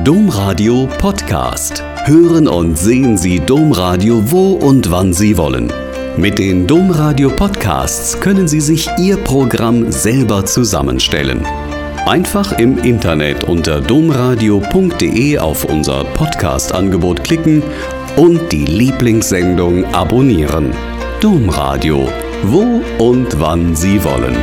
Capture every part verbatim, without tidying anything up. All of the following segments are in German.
Domradio Podcast. Hören und sehen Sie Domradio wo und wann Sie wollen. Mit den Domradio Podcasts können Sie sich Ihr Programm selber zusammenstellen. Einfach im Internet unter domradio punkt de auf unser Podcast-Angebot klicken und die Lieblingssendung abonnieren. Domradio, wo und wann Sie wollen.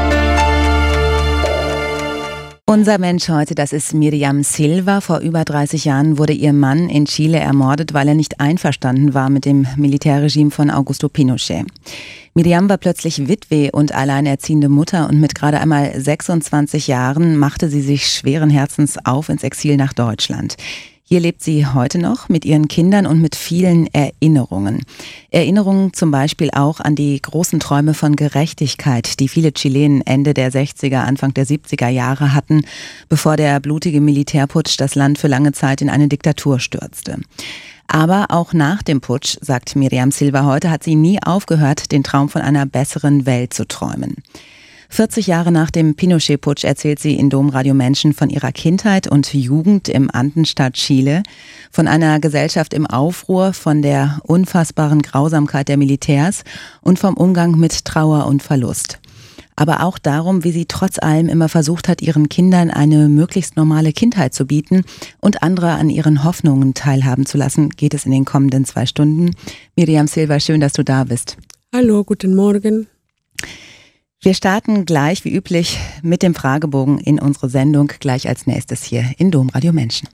Unser Mensch heute, das ist Miriam Silva. Vor über dreißig Jahren wurde ihr Mann in Chile ermordet, weil er nicht einverstanden war mit dem Militärregime von Augusto Pinochet. Miriam war plötzlich Witwe und alleinerziehende Mutter und mit gerade einmal sechsundzwanzig Jahren machte sie sich schweren Herzens auf ins Exil nach Deutschland. Hier lebt sie heute noch mit ihren Kindern und mit vielen Erinnerungen. Erinnerungen zum Beispiel auch an die großen Träume von Gerechtigkeit, die viele Chilenen Ende der sechziger, Anfang der siebziger Jahre hatten, bevor der blutige Militärputsch das Land für lange Zeit in eine Diktatur stürzte. Aber auch nach dem Putsch, sagt Miriam Silva heute, hat sie nie aufgehört, den Traum von einer besseren Welt zu träumen. vierzig Jahre nach dem Pinochet-Putsch erzählt sie in Domradio Menschen von ihrer Kindheit und Jugend im Andenstaat Chile, von einer Gesellschaft im Aufruhr, von der unfassbaren Grausamkeit der Militärs und vom Umgang mit Trauer und Verlust. Aber auch darum, wie sie trotz allem immer versucht hat, ihren Kindern eine möglichst normale Kindheit zu bieten und andere an ihren Hoffnungen teilhaben zu lassen, geht es in den kommenden zwei Stunden. Miriam Silva, schön, dass du da bist. Hallo, guten Morgen. Wir starten gleich wie üblich mit dem Fragebogen in unsere Sendung, gleich als nächstes hier in Domradio Menschen.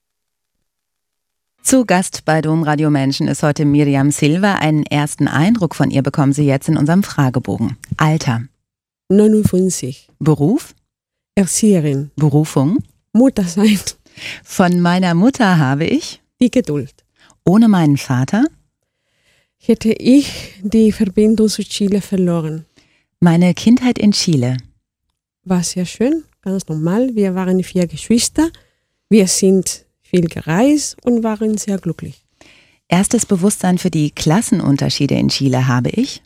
Zu Gast bei Domradio Menschen ist heute Miriam Silva. Einen ersten Eindruck von ihr bekommen Sie jetzt in unserem Fragebogen. Alter? neunundfünfzig. Beruf? Erzieherin. Berufung? Mutter sein. Von meiner Mutter habe ich? Die Geduld. Ohne meinen Vater? Hätte ich die Verbindung zu Chile verloren. Meine Kindheit in Chile? War sehr schön, ganz normal. Wir waren vier Geschwister. Wir sind viel gereist und waren sehr glücklich. Erstes Bewusstsein für die Klassenunterschiede in Chile habe ich?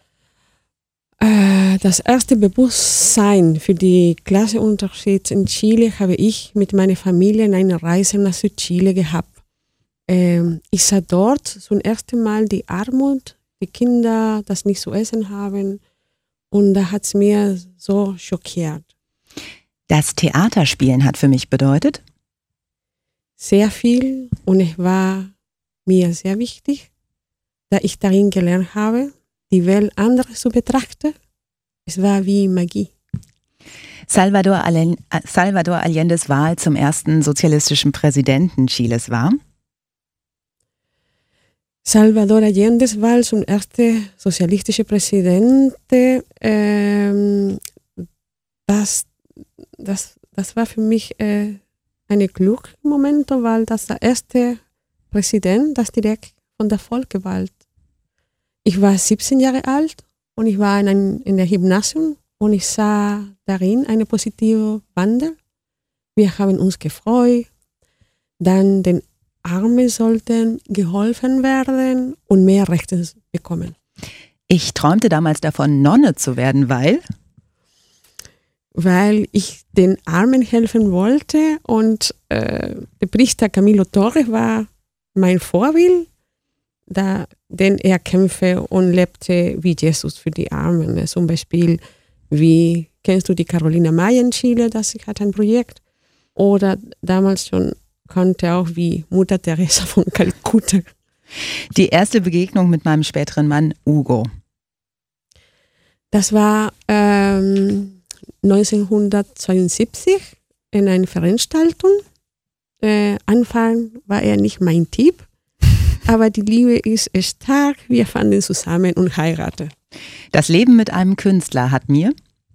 Das erste Bewusstsein für die Klassenunterschiede in Chile habe ich mit meiner Familie in einer Reise nach Südchile gehabt. Ich sah dort zum ersten Mal die Armut, die Kinder, das nicht zu essen haben. Und da hat es mir so schockiert. Das Theaterspielen hat für mich bedeutet? Sehr viel und es war mir sehr wichtig, da ich darin gelernt habe, die Welt anders zu betrachten. Es war wie Magie. Salvador, Allen, Salvador Allendes Wahl zum ersten sozialistischen Präsidenten Chiles war? Salvador Allendes Wahl zum ersten sozialistischen Präsidenten, ähm, das, das, das war für mich äh, ein Glücksmoment, weil das der erste Präsident, das direkt von der Volk gewählt. Ich war siebzehn Jahre alt und ich war in, ein, in der Gymnasium und ich sah darin eine positive Wandel. Wir haben uns gefreut, dann den Arme sollten geholfen werden und mehr Rechte bekommen. Ich träumte damals davon, Nonne zu werden, weil? Weil ich den Armen helfen wollte und äh, der Priester Camilo Torres war mein Vorbild, da, denn er kämpfte und lebte wie Jesus für die Armen. Zum Beispiel, wie kennst du die Carolina Maya in Chile, das hat ein Projekt, oder damals schon konnte auch wie Mutter Teresa von Kalkutta. Die erste Begegnung mit meinem späteren Mann Hugo. Das war ähm, neunzehnhundertzweiundsiebzig in einer Veranstaltung. Äh, Anfang war er nicht mein Typ, aber die Liebe ist stark. Wir fanden zusammen und heirateten. Das Leben mit einem Künstler hat mir?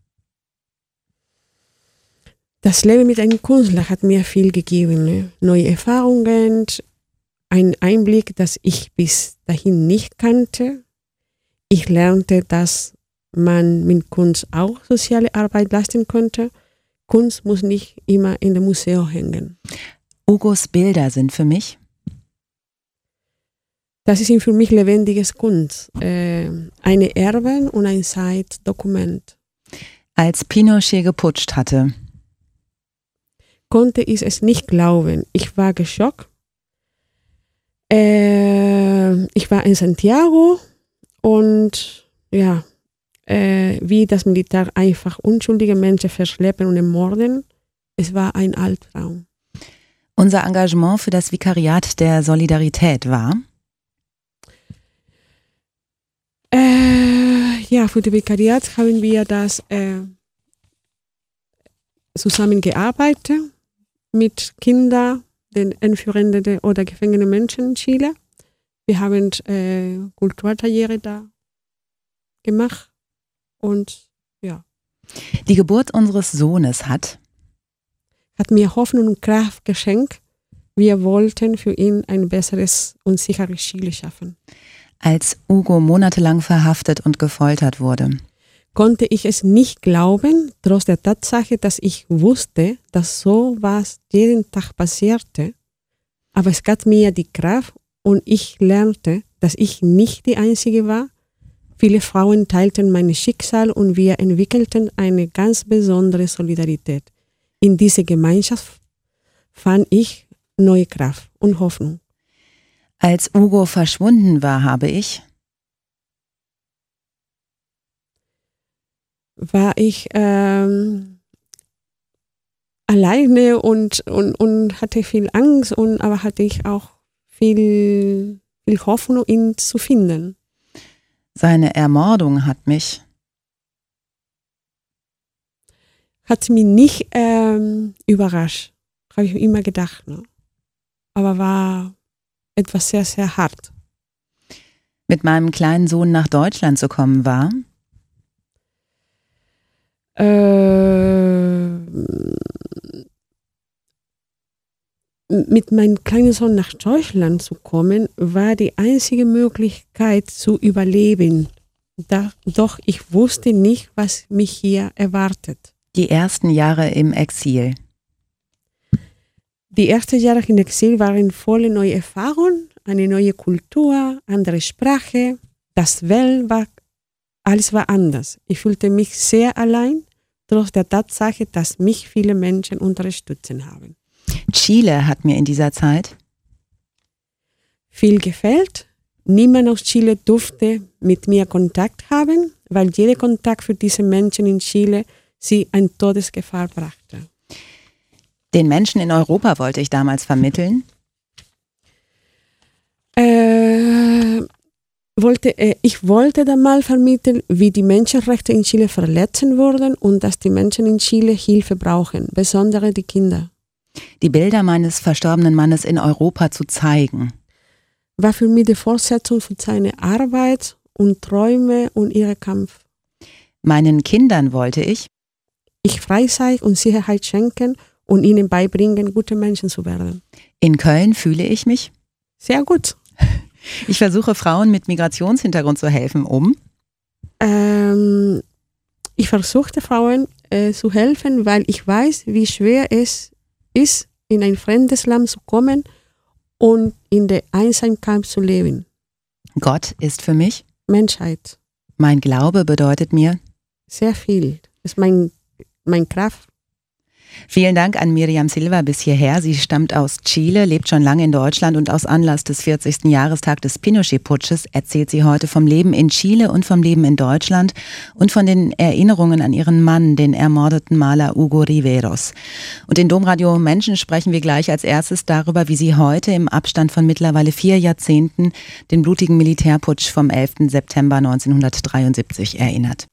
Das Leben mit einem Künstler hat mir viel gegeben. Ne? Neue Erfahrungen, ein Einblick, das ich bis dahin nicht kannte. Ich lernte, dass man mit Kunst auch soziale Arbeit leisten konnte. Kunst muss nicht immer in dem Museum hängen. Hugos Bilder sind für mich? Das ist für mich lebendiges Kunst. Äh, eine Erbe und ein Zeitdokument. Als Pinochet geputscht hatte? konnte ich es nicht glauben. Ich war geschockt. Äh, ich war in Santiago und ja, äh, wie das Militär einfach unschuldige Menschen verschleppen und ermorden, es war ein Albtraum. Unser Engagement für das Vikariat der Solidarität war? Äh, ja, für das Vikariat haben wir das äh, zusammengearbeitet mit Kindern, den entführenden oder gefangenen Menschen in Chile. Wir haben äh, Kulturtajere da gemacht und ja. Die Geburt unseres Sohnes hat hat mir Hoffnung und Kraft geschenkt. Wir wollten für ihn ein besseres und sicheres Chile schaffen. Als Hugo monatelang verhaftet und gefoltert wurde, konnte ich es nicht glauben, trotz der Tatsache, dass ich wusste, dass so was jeden Tag passierte. Aber es gab mir die Kraft und ich lernte, dass ich nicht die Einzige war. Viele Frauen teilten mein Schicksal und wir entwickelten eine ganz besondere Solidarität. In dieser Gemeinschaft fand ich neue Kraft und Hoffnung. Als Hugo verschwunden war, habe ich war ich ähm, alleine und, und, und hatte viel Angst, und aber hatte ich auch viel, viel Hoffnung, ihn zu finden. Seine Ermordung hat mich hat mich nicht ähm, überrascht, habe ich immer gedacht, ne? Aber war etwas sehr, sehr hart. Mit meinem kleinen Sohn nach Deutschland zu kommen war? Äh, mit meinem kleinen Sohn nach Deutschland zu kommen, war die einzige Möglichkeit zu überleben. Da, doch ich wusste nicht, was mich hier erwartet. Die ersten Jahre im Exil. Die ersten Jahre im Exil waren voller neue Erfahrungen, eine neue Kultur, andere Sprache. Das Welt war, alles war anders. Ich fühlte mich sehr allein, trotz der Tatsache, dass mich viele Menschen unterstützen haben. Chile hat mir in dieser Zeit viel gefällt. Niemand aus Chile durfte mit mir Kontakt haben, weil jeder Kontakt für diese Menschen in Chile sie in Todesgefahr brachte. Den Menschen in Europa wollte ich damals vermitteln? Äh, wollte, äh, ich wollte damals vermitteln, wie die Menschenrechte in Chile verletzt wurden und dass die Menschen in Chile Hilfe brauchen, besonders die Kinder. Die Bilder meines verstorbenen Mannes in Europa zu zeigen. War für mich die Fortsetzung von seiner Arbeit und Träume und ihrem Kampf. Meinen Kindern wollte ich ich Freizeit und Sicherheit schenken und ihnen beibringen, gute Menschen zu werden. In Köln fühle ich mich sehr gut. Ich versuche Frauen mit Migrationshintergrund zu helfen, um ähm, ich versuchte Frauen äh, zu helfen, weil ich weiß, wie schwer es ist, in ein fremdes Land zu kommen und in der Einsamkeit zu leben. Gott ist für mich Menschheit. Mein Glaube bedeutet mir sehr viel. Das ist mein, mein Kraft. Vielen Dank an Miriam Silva bis hierher. Sie stammt aus Chile, lebt schon lange in Deutschland und aus Anlass des vierzigsten Jahrestags des Pinochet-Putsches erzählt sie heute vom Leben in Chile und vom Leben in Deutschland und von den Erinnerungen an ihren Mann, den ermordeten Maler Hugo Riveros. Und in Domradio Menschen sprechen wir gleich als erstes darüber, wie sie heute im Abstand von mittlerweile vier Jahrzehnten den blutigen Militärputsch vom elften September neunzehnhundertdreiundsiebzig erinnert.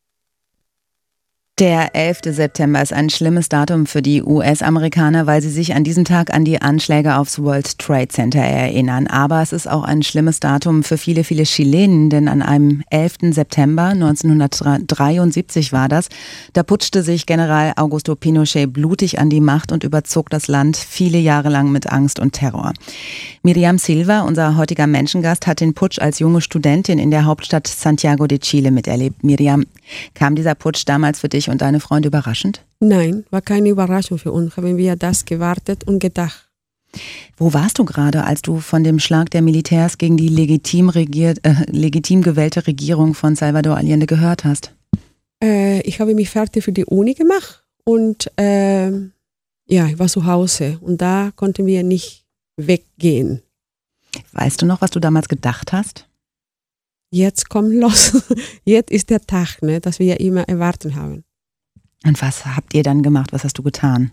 Der elfte September ist ein schlimmes Datum für die U S-Amerikaner, weil sie sich an diesem Tag an die Anschläge aufs World Trade Center erinnern. Aber es ist auch ein schlimmes Datum für viele, viele Chilenen, denn an einem elften September neunzehnhundertdreiundsiebzig war das. Da putschte sich General Augusto Pinochet blutig an die Macht und überzog das Land viele Jahre lang mit Angst und Terror. Miriam Silva, unser heutiger Menschengast, hat den Putsch als junge Studentin in der Hauptstadt Santiago de Chile miterlebt. Miriam, kam dieser Putsch damals für dich und deine Freunde überraschend? Nein, war keine Überraschung für uns. Haben wir das gewartet und gedacht. Wo warst du gerade, als du von dem Schlag der Militärs gegen die legitim, regiert, äh, legitim gewählte Regierung von Salvador Allende gehört hast? Äh, ich habe mich fertig für die Uni gemacht und äh, ja, ich war zu Hause und da konnten wir nicht weggehen. Weißt du noch, was du damals gedacht hast? Jetzt komm los. Jetzt ist der Tag, ne, dass wir immer erwarten haben. Und was habt ihr dann gemacht? Was hast du getan?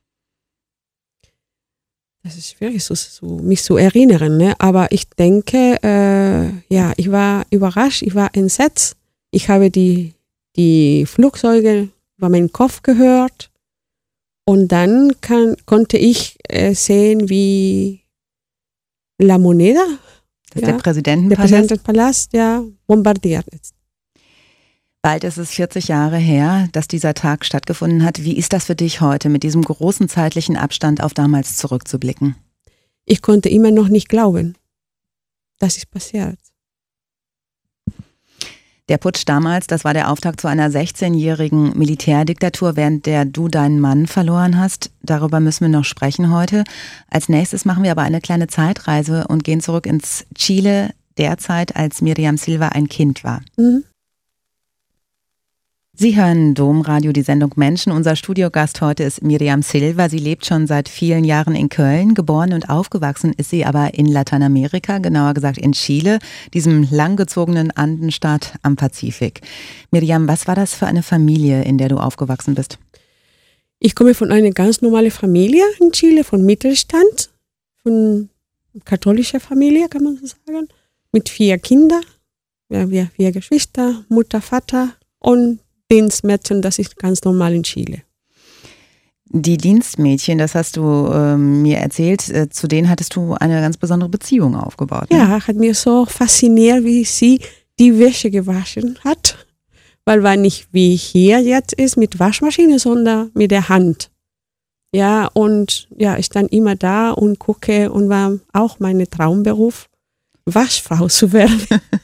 Das ist schwierig, so, so, mich zu erinnern, ne? Aber ich denke, äh, ja, ich war überrascht, ich war entsetzt. Ich habe die, die Flugzeuge über meinen Kopf gehört und dann kann, konnte ich äh, sehen, wie La Moneda, das ist ja, der Präsidentenpalast, der Präsidentenpalast, ja, bombardiert ist. Bald ist es vierzig Jahre her, dass dieser Tag stattgefunden hat. Wie ist das für dich heute, mit diesem großen zeitlichen Abstand auf damals zurückzublicken? Ich konnte immer noch nicht glauben, dass es passiert. Der Putsch damals, das war der Auftakt zu einer sechzehnjährigen Militärdiktatur, während der du deinen Mann verloren hast. Darüber müssen wir noch sprechen heute. Als nächstes machen wir aber eine kleine Zeitreise und gehen zurück ins Chile, derzeit, als Miriam Silva ein Kind war. Mhm. Sie hören Domradio, die Sendung Menschen. Unser Studiogast heute ist Miriam Silva. Sie lebt schon seit vielen Jahren in Köln. Geboren und aufgewachsen ist sie aber in Lateinamerika, genauer gesagt in Chile, diesem langgezogenen Andenstaat am Pazifik. Miriam, was war das für eine Familie, in der du aufgewachsen bist? Ich komme von einer ganz normalen Familie in Chile, von Mittelstand, von katholischer Familie, kann man so sagen, mit vier Kindern. Wir haben vier Geschwister, Mutter, Vater und Dienstmädchen, das ist ganz normal in Chile. Die Dienstmädchen, das hast du äh, mir erzählt, äh, zu denen hattest du eine ganz besondere Beziehung aufgebaut. Ne? Ja, hat mir so fasziniert, wie sie die Wäsche gewaschen hat, weil war nicht wie hier jetzt ist mit Waschmaschine, sondern mit der Hand. Ja, und ja, ich stand immer da und gucke und war auch mein Traumberuf, Waschfrau zu werden.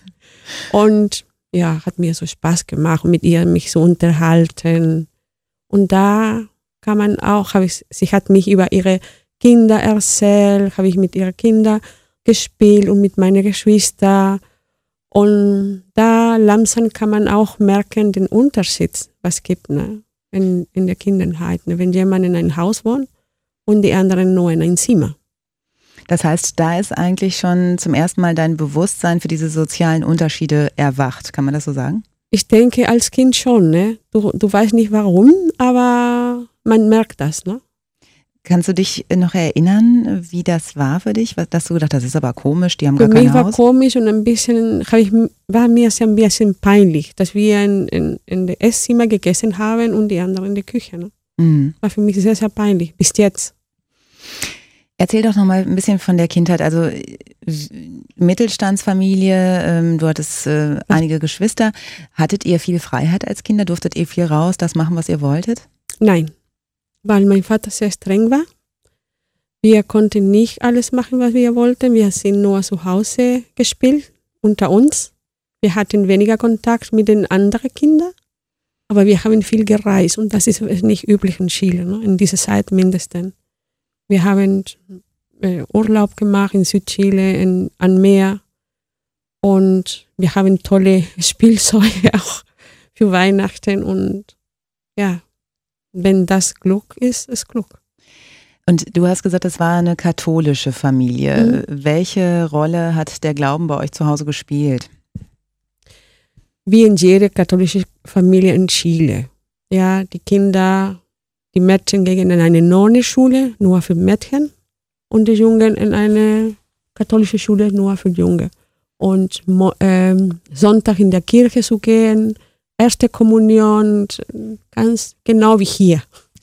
Und ja, hat mir so Spaß gemacht, mit ihr mich so unterhalten. Und da kann man auch, habe ich, sie hat mich über ihre Kinder erzählt, habe ich mit ihren Kindern gespielt und mit meinen Geschwistern. Und da langsam kann man auch merken, den Unterschied, was es gibt, ne, in, in der Kindheit. Ne, wenn jemand in einem Haus wohnt und die anderen nur in einem Zimmer. Das heißt, da ist eigentlich schon zum ersten Mal dein Bewusstsein für diese sozialen Unterschiede erwacht. Kann man das so sagen? Ich denke als Kind schon. Ne? Du, du weißt nicht warum, aber man merkt das. Ne? Kannst du dich noch erinnern, wie das war für dich? Dass du gedacht hast, das ist aber komisch, die haben für gar kein mich war Haus? Komisch und ein bisschen, ich, war mir sehr ein bisschen peinlich, dass wir in, in, in dem Esszimmer gegessen haben und die anderen in der Küche. Ne? Mhm. War für mich sehr, sehr peinlich, bis jetzt. Erzähl doch noch mal ein bisschen von der Kindheit. Also Mittelstandsfamilie, ähm, du hattest äh, einige Geschwister. Hattet ihr viel Freiheit als Kinder? Durftet ihr viel raus, das machen, was ihr wolltet? Nein, weil mein Vater sehr streng war. Wir konnten nicht alles machen, was wir wollten. Wir sind nur zu Hause gespielt, unter uns. Wir hatten weniger Kontakt mit den anderen Kindern. Aber wir haben viel gereist und das ist nicht üblich in Chile, ne? In dieser Zeit mindestens. Wir haben äh, Urlaub gemacht in Südchile, in, an Meer und wir haben tolle Spielzeuge auch für Weihnachten und ja, wenn das Glück ist, ist Glück. Und du hast gesagt, es war eine katholische Familie. Mhm. Welche Rolle hat der Glauben bei euch zu Hause gespielt? Wie in jeder katholischen Familie in Chile. Ja, die Kinder... Die Mädchen gingen in eine Nonnenschule, nur für Mädchen, und die Jungen in eine katholische Schule, nur für Junge. Und ähm, Sonntag in der Kirche zu gehen, erste Kommunion, ganz genau wie hier.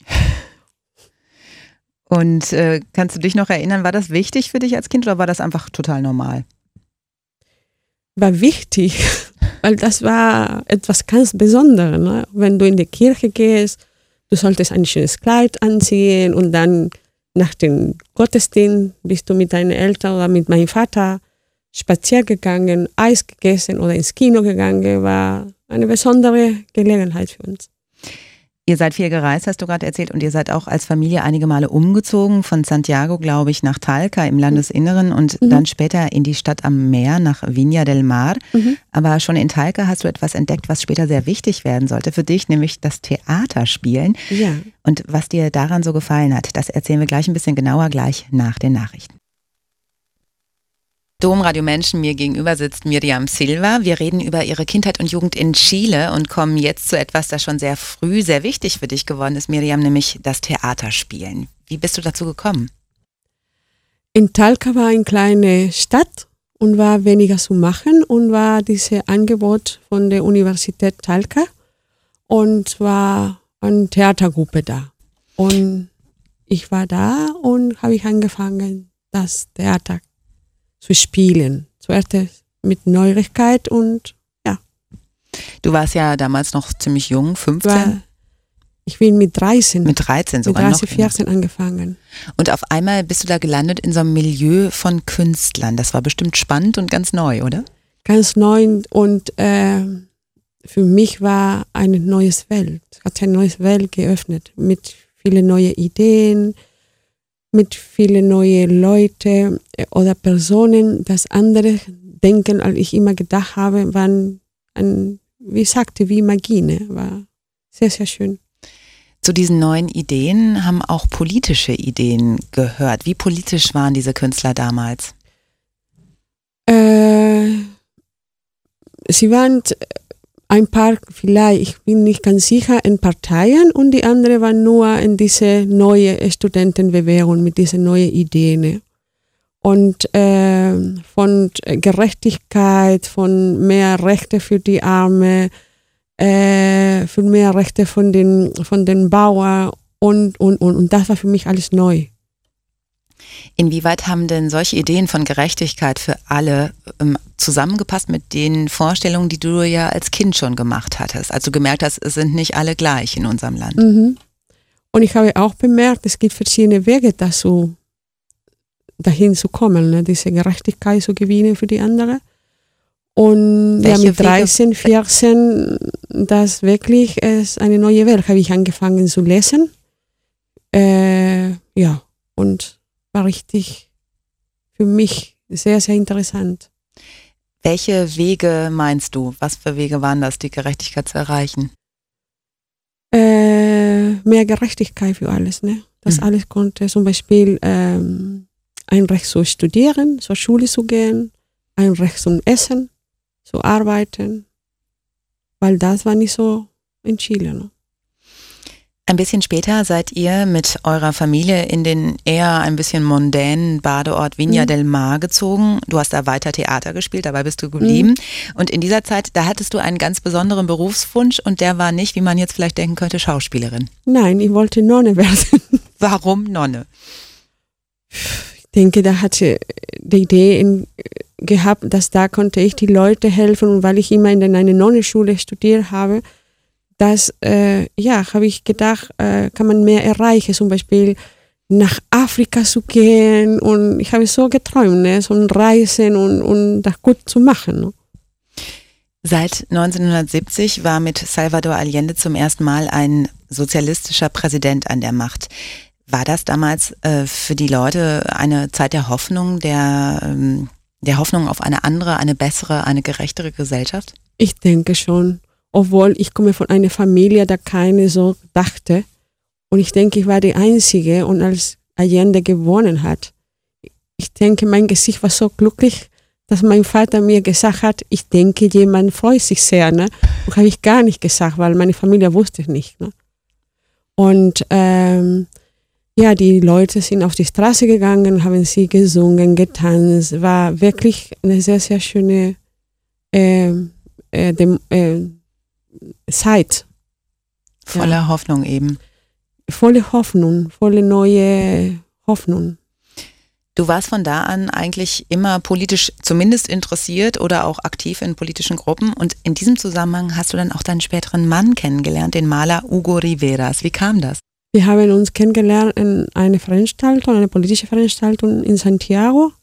Und äh, kannst du dich noch erinnern, war das wichtig für dich als Kind oder war das einfach total normal? War wichtig, weil das war etwas ganz Besonderes. Ne? Wenn du in die Kirche gehst, du solltest ein schönes Kleid anziehen und dann nach dem Gottesdienst bist du mit deinen Eltern oder mit meinem Vater spazieren gegangen, Eis gegessen oder ins Kino gegangen. War eine besondere Gelegenheit für uns. Ihr seid viel gereist, hast du gerade erzählt, und ihr seid auch als Familie einige Male umgezogen, von Santiago, glaube ich, nach Talca im Landesinneren und mhm. dann später in die Stadt am Meer, nach Viña del Mar. Mhm. Aber schon in Talca hast du etwas entdeckt, was später sehr wichtig werden sollte für dich, nämlich das Theaterspielen. Ja. Und was dir daran so gefallen hat, das erzählen wir gleich ein bisschen genauer, gleich nach den Nachrichten. Domradio Menschen, mir gegenüber sitzt Miriam Silva. Wir reden über ihre Kindheit und Jugend in Chile und kommen jetzt zu etwas, das schon sehr früh sehr wichtig für dich geworden ist, Miriam, nämlich das Theaterspielen. Wie bist du dazu gekommen? In Talca war eine kleine Stadt und war weniger zu machen und war dieses Angebot von der Universität Talca und war eine Theatergruppe da. Und ich war da und habe ich angefangen, das Theater zu spielen. Zuerst mit Neugierigkeit und ja. Du warst ja damals noch ziemlich jung, fünfzehn? War, ich bin mit dreizehn. Mit dreizehn sogar mit dreizehn, noch. vierzehn angefangen. Und auf einmal bist du da gelandet in so einem Milieu von Künstlern. Das war bestimmt spannend und ganz neu, oder? Ganz neu und äh, für mich war eine neue Welt. Es hat eine neue Welt geöffnet mit vielen neuen Ideen, mit vielen neuen Leuten oder Personen, das andere denken, als ich immer gedacht habe, waren, ein, wie ich sagte, wie Magie, ne? War sehr, sehr schön. Zu diesen neuen Ideen haben auch politische Ideen gehört. Wie politisch waren diese Künstler damals? Äh, sie waren ein paar, vielleicht, ich bin nicht ganz sicher, in Parteien und die anderen waren nur in diese neue Studentenbewegung mit diesen neuen Ideen. Und äh, von Gerechtigkeit, von mehr Rechte für die Armen, äh, für mehr Rechte von den, von den Bauern und, und, und. Und das war für mich alles neu. Inwieweit haben denn solche Ideen von Gerechtigkeit für alle ähm, zusammengepasst mit den Vorstellungen, die du ja als Kind schon gemacht hattest? Also gemerkt hast, es sind nicht alle gleich in unserem Land. Mhm. Und ich habe auch bemerkt, es gibt verschiedene Wege dazu, dahin zu kommen, ne? Diese Gerechtigkeit zu gewinnen für die anderen. Und ja, mit dreizehn, vierzehn, das wirklich ist eine neue Welt, habe ich angefangen zu lesen. Äh, ja, und war richtig für mich sehr, sehr interessant. Welche Wege meinst du? Was für Wege waren das, die Gerechtigkeit zu erreichen? Äh, mehr Gerechtigkeit für alles, ne? Das mhm. alles konnte zum Beispiel ähm, ein Recht zu studieren, zur Schule zu gehen, ein Recht zum Essen, zu arbeiten, weil das war nicht so in Chile, ne? Ein bisschen später seid ihr mit eurer Familie in den eher ein bisschen mondänen Badeort Viña mhm. del Mar gezogen. Du hast da weiter Theater gespielt, dabei bist du geblieben. Mhm. Und in dieser Zeit, da hattest du einen ganz besonderen Berufswunsch und der war nicht, wie man jetzt vielleicht denken könnte, Schauspielerin. Nein, ich wollte Nonne werden. Warum Nonne? Ich denke, da hatte die Idee in, gehabt, dass da konnte ich die Leute helfen und weil ich immer in einer Nonnenschule studiert habe, das, äh, ja, habe ich gedacht, äh, kann man mehr erreichen, zum Beispiel nach Afrika zu gehen und ich habe so geträumt, ne, so ein Reisen und, und das gut zu machen. Ne. Seit neunzehnhundertsiebzig war mit Salvador Allende zum ersten Mal ein sozialistischer Präsident an der Macht. War das damals äh, für die Leute eine Zeit der Hoffnung, der, ähm, der Hoffnung auf eine andere, eine bessere, eine gerechtere Gesellschaft? Ich denke schon. Obwohl ich komme von einer Familie, da keine so dachte. Und ich denke, ich war die Einzige. Und als Allende gewonnen hat, ich denke, mein Gesicht war so glücklich, dass mein Vater mir gesagt hat, ich denke, jemand freut sich sehr. Ne? Und habe ich gar nicht gesagt, weil meine Familie wusste nicht. Ne? Und ähm, ja, die Leute sind auf die Straße gegangen, haben sie gesungen, getanzt. War wirklich eine sehr, sehr schöne äh, äh, dem, äh, Zeit. Voller ja. Hoffnung eben. Volle Hoffnung, volle neue Hoffnung. Du warst von da an eigentlich immer politisch zumindest interessiert oder auch aktiv in politischen Gruppen und in diesem Zusammenhang hast du dann auch deinen späteren Mann kennengelernt, den Maler Hugo Riveras. Wie kam das? Wir haben uns kennengelernt in einer Veranstaltung, eine politische Veranstaltung in Santiago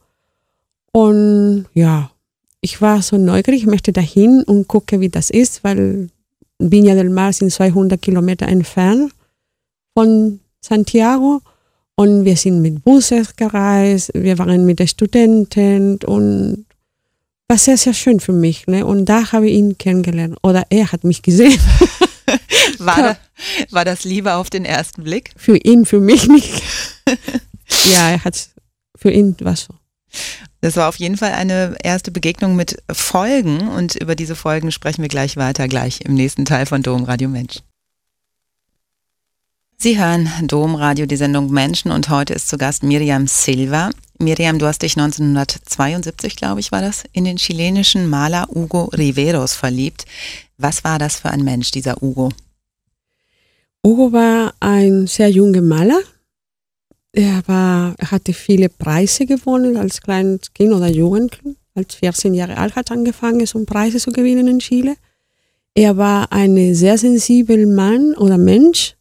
und ja, ich war so neugierig, ich möchte dahin und gucke, wie das ist, weil Viña del Mar sind zweihundert Kilometer entfernt von Santiago. Und wir sind mit Bussen gereist, wir waren mit den Studenten und war sehr, sehr schön für mich. Ne? Und da habe ich ihn kennengelernt. Oder er hat mich gesehen. War, da, war das Liebe auf den ersten Blick? Für ihn, für mich nicht. Ja, er hat, für ihn war so. Das war auf jeden Fall eine erste Begegnung mit Folgen und über diese Folgen sprechen wir gleich weiter, gleich im nächsten Teil von Domradio Mensch. Sie hören Domradio, die Sendung Menschen, und heute ist zu Gast Miriam Silva. Miriam, du hast dich neunzehnhundertzweiundsiebzig, glaube ich, war das, in den chilenischen Maler Hugo Riveros verliebt. Was war das für ein Mensch, dieser Hugo? Hugo war ein sehr junger Maler. Er, war, er hatte viele Preise gewonnen als kleines Kind oder Jugendlich. Als vierzehn Jahre alt hat er angefangen, so Preise zu gewinnen in Chile. Er war ein sehr sensibler Mann oder Mensch.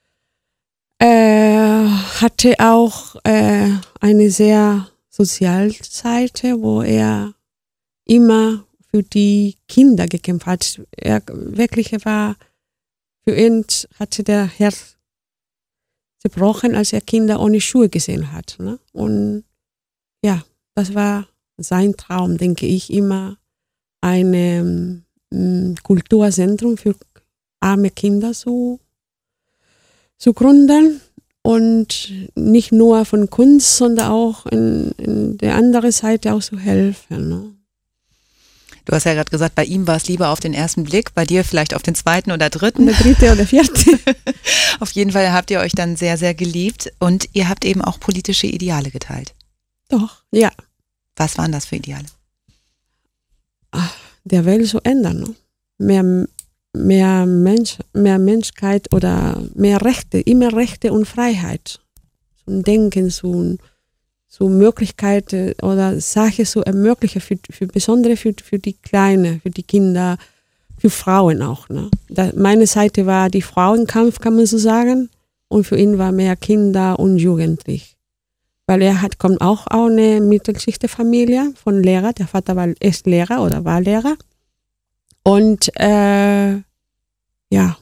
Er hatte auch äh, eine sehr soziale Seite, wo er immer für die Kinder gekämpft hat. Er wirklich war, für ihn hatte der Herz gebrochen, als er Kinder ohne Schuhe gesehen hat. Ne? Und ja, das war sein Traum, denke ich, immer ein ähm, Kulturzentrum für arme Kinder zu zu gründen und nicht nur von Kunst, sondern auch in, in der anderen Seite auch zu helfen. Ne? Du hast ja gerade gesagt, bei ihm war es Liebe auf den ersten Blick, bei dir vielleicht auf den zweiten oder dritten. Der dritte oder vierte. Auf jeden Fall habt ihr euch dann sehr, sehr geliebt und ihr habt eben auch politische Ideale geteilt. Doch, ja. Was waren das für Ideale? Ach, der Welt zu ändern. Ne? Mehr Mehr, Mensch, mehr Menschheit oder mehr Rechte, immer Rechte und Freiheit. Zum Denken, zu, zu Möglichkeiten oder Sachen zu ermöglichen, für, für besondere für, für die Kleinen, für die Kinder, für Frauen auch. Ne? Da, meine Seite war die Frauenkampf, kann man so sagen, und für ihn war mehr Kinder und Jugendliche. Weil er hat, kommt auch aus einer Mittelschichtenfamilie von Lehrer, der Vater war, ist Lehrer oder war Lehrer. Und äh, ja.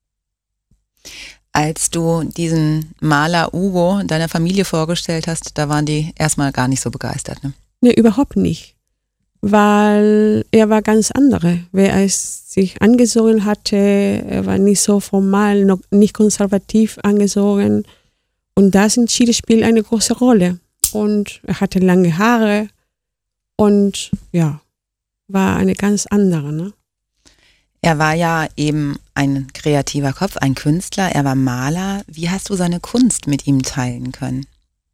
Als du diesen Maler Hugo deiner Familie vorgestellt hast, da waren die erstmal gar nicht so begeistert, ne? Ne, überhaupt nicht. Weil er war ganz andere. Wer er sich angezogen hatte, er war nicht so formal, noch nicht konservativ angezogen. Und das in Chile spielt eine große Rolle. Und er hatte lange Haare und ja, war eine ganz andere, ne? Er war ja eben ein kreativer Kopf, ein Künstler, er war Maler. Wie hast du seine Kunst mit ihm teilen können?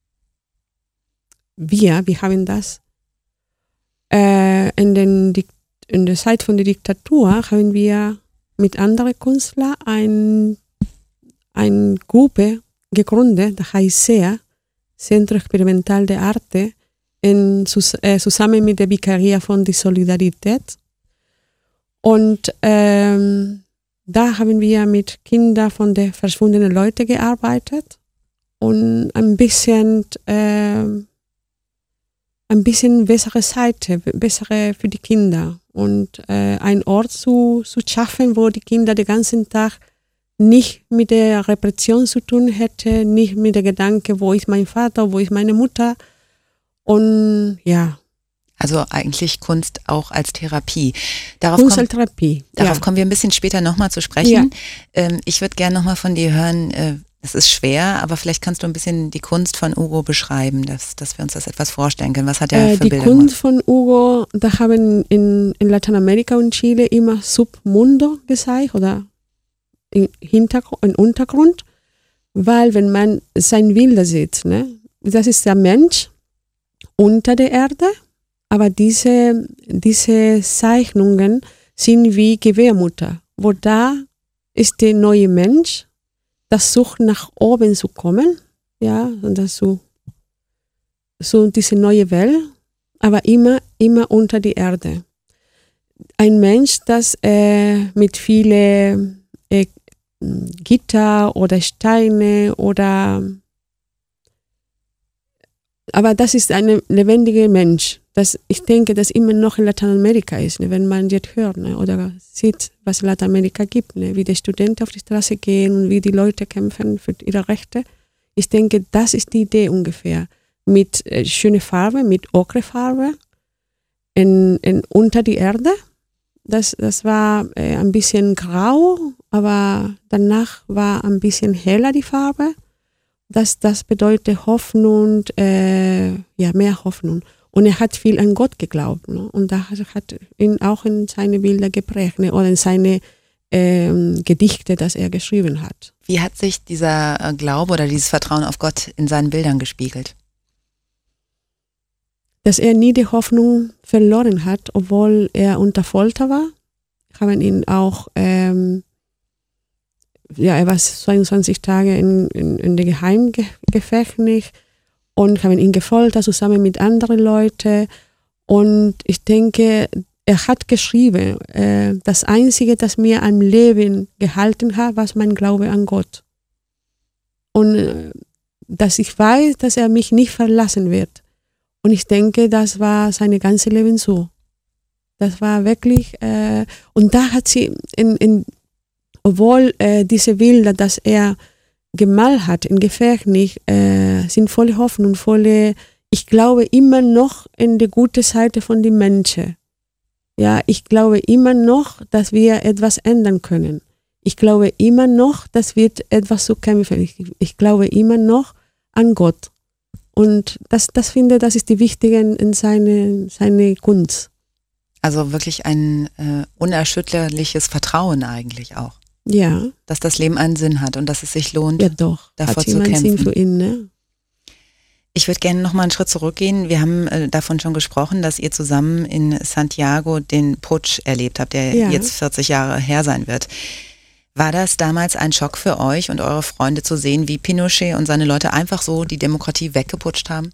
Wir, wir haben das äh, in, den, in der Zeit von der Diktatur haben wir mit anderen Künstlern ein, eine Gruppe gegründet, das heißt C E A, Centro Experimental de Arte, in, äh, zusammen mit der Vicaria von der Solidarität. Und ähm, da haben wir mit Kindern von den verschwundenen Leuten gearbeitet und ein bisschen, äh, ein bisschen bessere Seite, bessere für die Kinder und äh, einen Ort zu, zu schaffen, wo die Kinder den ganzen Tag nicht mit der Repression zu tun hätten, nicht mit der Gedanke, wo ist mein Vater, wo ist meine Mutter und ja. Also eigentlich Kunst auch als Therapie. Darauf Kunst komm, als Therapie. Darauf ja. kommen wir ein bisschen später nochmal zu sprechen. Ja. Ähm, ich würde gerne nochmal von dir hören, äh, das ist schwer, aber vielleicht kannst du ein bisschen die Kunst von Hugo beschreiben, dass, dass wir uns das etwas vorstellen können. Was hat er äh, für die Bilder Kunst gemacht? von Hugo, da haben in, in Lateinamerika und Chile immer Submundo gezeigt oder im Hintergrund, im Untergrund, weil wenn man sein Bilder sieht, ne, das ist der Mensch unter der Erde. Aber diese, diese Zeichnungen sind wie Gebärmutter, wo da ist der neue Mensch, das sucht nach oben zu kommen, ja, und das so, so diese neue Welt, aber immer, immer unter die Erde. Ein Mensch, das äh, mit vielen äh, Gitter oder Steine oder, aber das ist ein lebendiger Mensch. dass ich denke, dass immer noch in Lateinamerika ist, ne, wenn man jetzt hört, ne, oder sieht, was es in Lateinamerika gibt, ne, wie die Studenten auf die Straße gehen und wie die Leute kämpfen für ihre Rechte. Ich denke, das ist die Idee ungefähr. Mit äh, schöner Farbe, mit Ocrefarbe in, in, unter die Erde. Das, das war äh, ein bisschen grau, aber danach war ein bisschen heller die Farbe. Das, das bedeutet Hoffnung, äh, ja, mehr Hoffnung. Und er hat viel an Gott geglaubt. Ne? Und das hat ihn auch in seine Bilder geprägt, ne? Oder in seine ähm, Gedichte, das er geschrieben hat. Wie hat sich dieser Glaube oder dieses Vertrauen auf Gott in seinen Bildern gespiegelt? Dass er nie die Hoffnung verloren hat, obwohl er unter Folter war. Haben ihn auch, ähm, ja, er war zweiundzwanzig Tage in, in, in der Geheimgefängnis und haben ihn gefoltert zusammen mit anderen Leuten. Und ich denke, er hat geschrieben, äh, das Einzige, das mir am Leben gehalten hat, war mein Glaube an Gott. Und äh, dass ich weiß, dass er mich nicht verlassen wird. Und ich denke, das war sein ganzes Leben so. Das war wirklich, äh, und da hat sie, in, in, obwohl äh, diese Bilder, dass er gemalt hat im Gefängnis, äh, sind voller Hoffnung, voller, ich glaube immer noch in die gute Seite von den Menschen. Ja, ich glaube immer noch, dass wir etwas ändern können. Ich glaube immer noch, dass wir etwas zu kämpfen. Ich, ich glaube immer noch an Gott. Und das, das finde ich, das ist die Wichtige in seine, seine Kunst. Also wirklich ein äh, unerschütterliches Vertrauen eigentlich auch. Ja. Dass das Leben einen Sinn hat und dass es sich lohnt, ja, doch. davor hat zu kämpfen. Sinn für ihn, ne? Ich würde gerne noch mal einen Schritt zurückgehen. Wir haben äh, davon schon gesprochen, dass ihr zusammen in Santiago den Putsch erlebt habt, der ja. jetzt vierzig Jahre her sein wird. War das damals ein Schock für euch und eure Freunde zu sehen, wie Pinochet und seine Leute einfach so die Demokratie weggeputscht haben?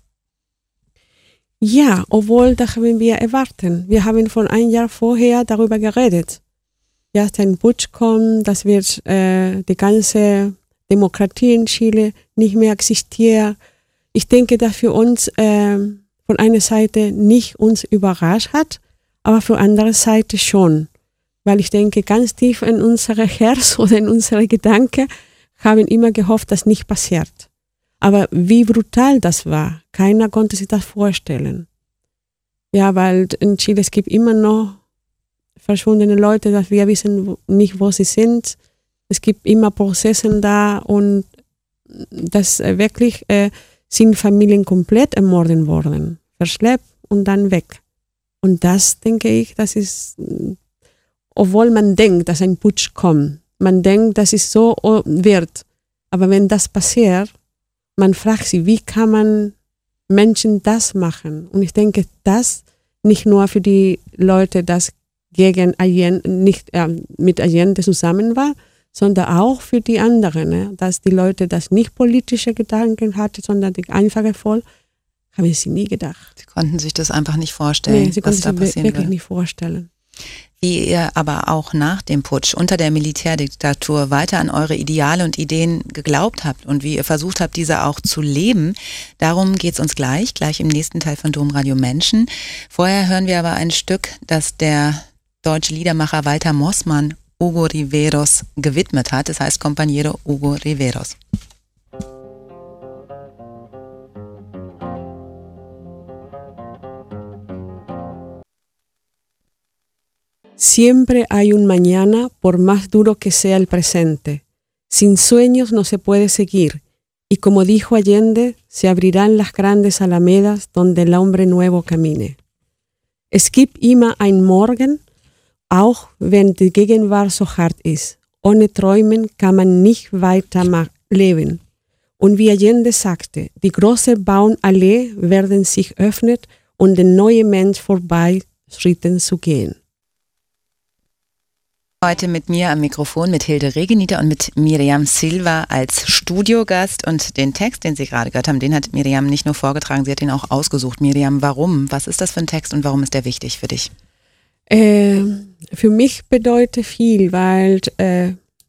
Ja, obwohl, das haben wir erwartet. Wir haben von einem Jahr vorher darüber geredet. Ja, dass ein Putsch kommt, dass wird äh, die ganze Demokratie in Chile nicht mehr existiert. Ich denke, dass für uns äh, von einer Seite nicht uns überrascht hat, aber für andere Seite schon. Weil ich denke, ganz tief in unserem Herz oder in unsere Gedanken haben immer gehofft, dass nicht passiert. Aber wie brutal das war, keiner konnte sich das vorstellen. Ja, weil in Chile es gibt immer noch verschwundene Leute, dass wir wissen nicht, wo sie sind. Es gibt immer Prozesse da und das äh, wirklich äh, sind Familien komplett ermordet worden, verschleppt und dann weg. Und das, denke ich, das ist, obwohl man denkt, dass ein Putsch kommt, man denkt, dass es so wird. Aber wenn das passiert, man fragt sich, wie kann man Menschen das machen? Und ich denke, das nicht nur für die Leute, das gegen Allende, nicht äh, mit Allende zusammen war, sondern auch für die anderen, ne? Dass die Leute das nicht politische Gedanken hatten, sondern die einfache Volk, haben sie nie gedacht. Sie konnten sich das einfach nicht vorstellen, nee, sie was da sich passieren wirklich würde. nicht vorstellen. Wie ihr aber auch nach dem Putsch unter der Militärdiktatur weiter an eure Ideale und Ideen geglaubt habt und wie ihr versucht habt, diese auch zu leben, darum geht's uns gleich, gleich im nächsten Teil von Domradio Menschen. Vorher hören wir aber ein Stück, das der deutsche Liedermacher Walter Mossmann Hugo Riveros gewidmet hat. Das heißt Compañero Hugo Riveros. Siempre hay un mañana, por más duro que sea el presente. Sin sueños no se puede seguir, y como dijo Allende, se abrirán las grandes alamedas donde el hombre nuevo camine. Es gibt immer ein Morgen, auch wenn die Gegenwart so hart ist. Ohne Träumen kann man nicht weiter leben. Und wie Allende sagte, die große Baumallee werden sich öffnen und der neue Mensch vorbei Schritten zu gehen. Heute mit mir am Mikrofon mit Hilde Regeniter und mit Miriam Silva als Studiogast. Und den Text, den Sie gerade gehört haben, den hat Miriam nicht nur vorgetragen, sie hat ihn auch ausgesucht. Miriam, warum? Was ist das für ein Text und warum ist der wichtig für dich? Äh, für mich bedeutet viel, weil äh,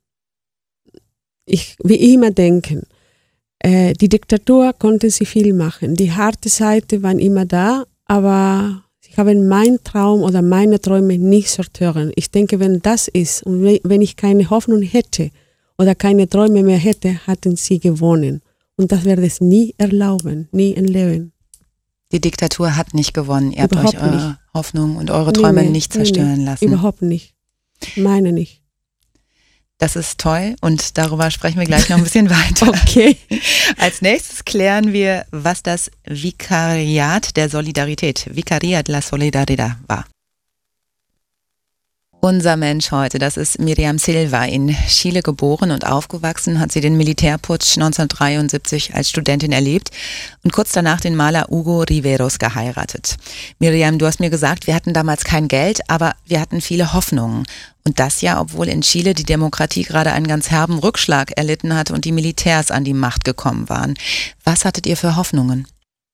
ich wie immer denken, äh, die Diktatur konnte sie viel machen. Die harte Seite waren immer da, aber habe meinen Traum oder meine Träume nicht zerstören. Ich denke, wenn das ist und wenn ich keine Hoffnung hätte oder keine Träume mehr hätte, hatten sie gewonnen. Und das werde ich nie erlauben, nie im Leben. Die Diktatur hat nicht gewonnen. Ihr habt euch eure nicht. Hoffnung und eure Träume nee, nee, nicht zerstören nee, nee. lassen. Überhaupt nicht. Meine nicht. Das ist toll und darüber sprechen wir gleich noch ein bisschen weiter. Okay. Als nächstes klären wir, was das Vikariat der Solidarität, Vicariat de la Solidaridad war. Unser Mensch heute, das ist Miriam Silva. In Chile geboren und aufgewachsen, hat sie den Militärputsch neunzehnhundertdreiundsiebzig als Studentin erlebt und kurz danach den Maler Hugo Riveros geheiratet. Miriam, du hast mir gesagt, wir hatten damals kein Geld, aber wir hatten viele Hoffnungen. Und das ja, obwohl in Chile die Demokratie gerade einen ganz herben Rückschlag erlitten hat und die Militärs an die Macht gekommen waren. Was hattet ihr für Hoffnungen?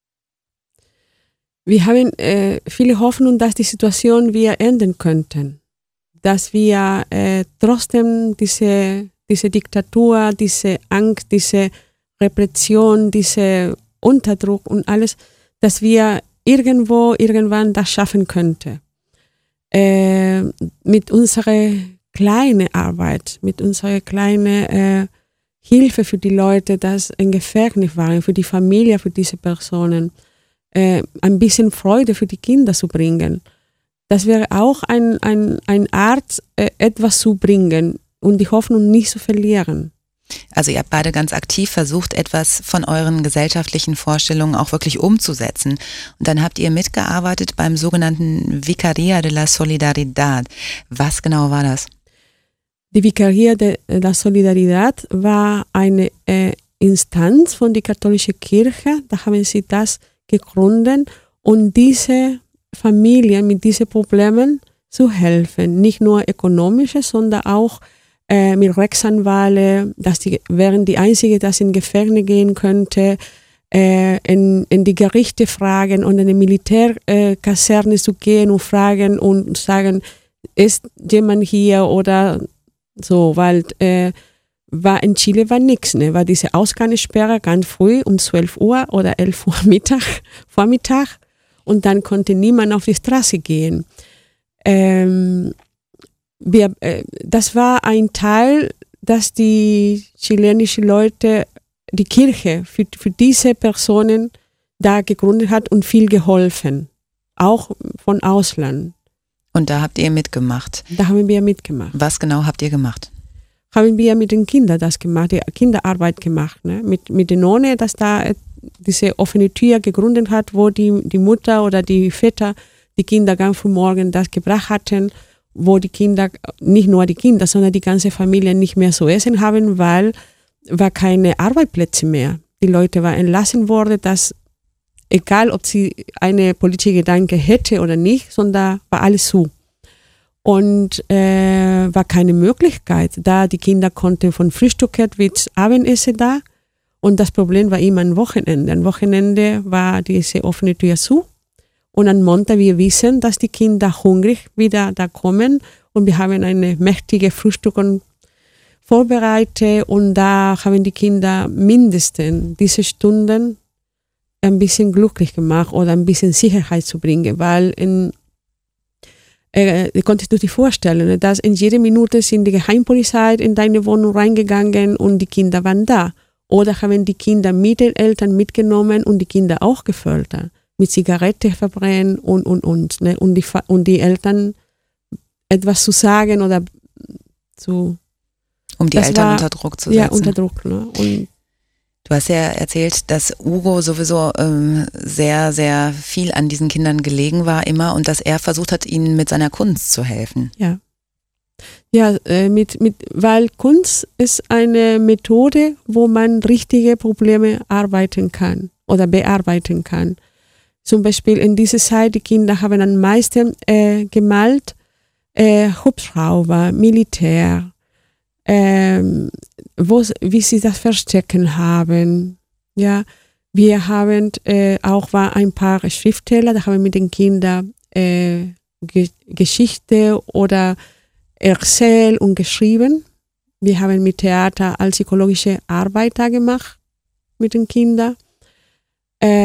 Wir haben äh, viele Hoffnung, dass die Situation wir ändern könnten. Dass wir äh, trotzdem diese, diese Diktatur, diese Angst, diese Repression, diese Unterdruck und alles, dass wir irgendwo, irgendwann das schaffen könnten. Äh, mit unserer kleinen Arbeit, mit unserer kleinen äh, Hilfe für die Leute, die in Gefängnis waren, für die Familie, für diese Personen, äh, ein bisschen Freude für die Kinder zu bringen. Das wäre auch ein, ein, ein Art, äh, etwas zu bringen und die Hoffnung nicht zu verlieren. Also ihr habt beide ganz aktiv versucht, etwas von euren gesellschaftlichen Vorstellungen auch wirklich umzusetzen. Und dann habt ihr mitgearbeitet beim sogenannten Vicariat de la Solidaridad. Was genau war das? Die Vicariat de la Solidaridad war eine äh, Instanz von der katholischen Kirche. Da haben sie das gegründet und diese Familien mit diesen Problemen zu helfen. Nicht nur ökonomische, sondern auch äh, mit Rechtsanwälte, dass die wären die Einzige, die in Gefängnis gehen könnte, äh, in, in die Gerichte fragen und in die Militärkaserne äh, zu gehen und fragen und sagen, ist jemand hier oder so, weil äh, war in Chile war nichts, ne? War diese Ausgangssperre ganz früh um zwölf Uhr oder elf Uhr Mittag, Vormittag. Und dann konnte niemand auf die Straße gehen. Ähm, wir, äh, das war ein Teil, dass die chilenischen Leute, die Kirche für, für diese Personen da gegründet hat und viel geholfen. Auch von Ausland. Und da habt ihr mitgemacht? Da haben wir mitgemacht. Was genau habt ihr gemacht? Haben wir mit den Kindern das gemacht, die Kinderarbeit gemacht. Ne? Mit, mit den Nonne, dass da diese offene Tür gegründet hat, wo die, die Mutter oder die Väter die Kinder ganz früh morgen das gebracht hatten, wo die Kinder, nicht nur die Kinder, sondern die ganze Familie nicht mehr zu essen haben, weil war keine Arbeitsplätze mehr. Die Leute waren entlassen worden, dass egal ob sie eine politische Gedanke hätte oder nicht, sondern war alles zu. Und äh, war keine Möglichkeit, da die Kinder konnten von Frühstück bis Abendessen da. Und das Problem war immer am Wochenende. Am Wochenende war diese offene Tür zu. Und am Montag, wir wissen, dass die Kinder hungrig wieder da kommen. Und wir haben eine mächtige Frühstück vorbereitet. Und da haben die Kinder mindestens diese Stunden ein bisschen glücklich gemacht oder ein bisschen Sicherheit zu bringen. Weil in, äh, konntest du dir vorstellen, dass in jeder Minute sind die Geheimpolizei in deine Wohnung reingegangen und die Kinder waren da. Oder haben die Kinder mit den Eltern mitgenommen und die Kinder auch gefoltert. Mit Zigarette verbrennen und, und, und. Ne? Und, die, und die Eltern etwas zu sagen oder zu... Um die Eltern war, unter Druck zu setzen. Ja, unter Druck. Ne? Und du hast ja erzählt, dass Hugo sowieso ähm, sehr, sehr viel an diesen Kindern gelegen war immer und dass er versucht hat, ihnen mit seiner Kunst zu helfen. Ja. Ja, mit, mit, weil Kunst ist eine Methode, wo man richtige Probleme arbeiten kann oder bearbeiten kann. Zum Beispiel in dieser Zeit, die Kinder haben am meisten äh, gemalt, äh, Hubschrauber, Militär, äh, wo, wie sie das verstecken haben. Ja, wir haben äh, auch war ein paar Schriftsteller, da haben wir mit den Kindern äh, Ge- Geschichte oder erzählt und geschrieben. Wir haben mit Theater als psychologische Arbeit da gemacht mit den Kindern. Äh,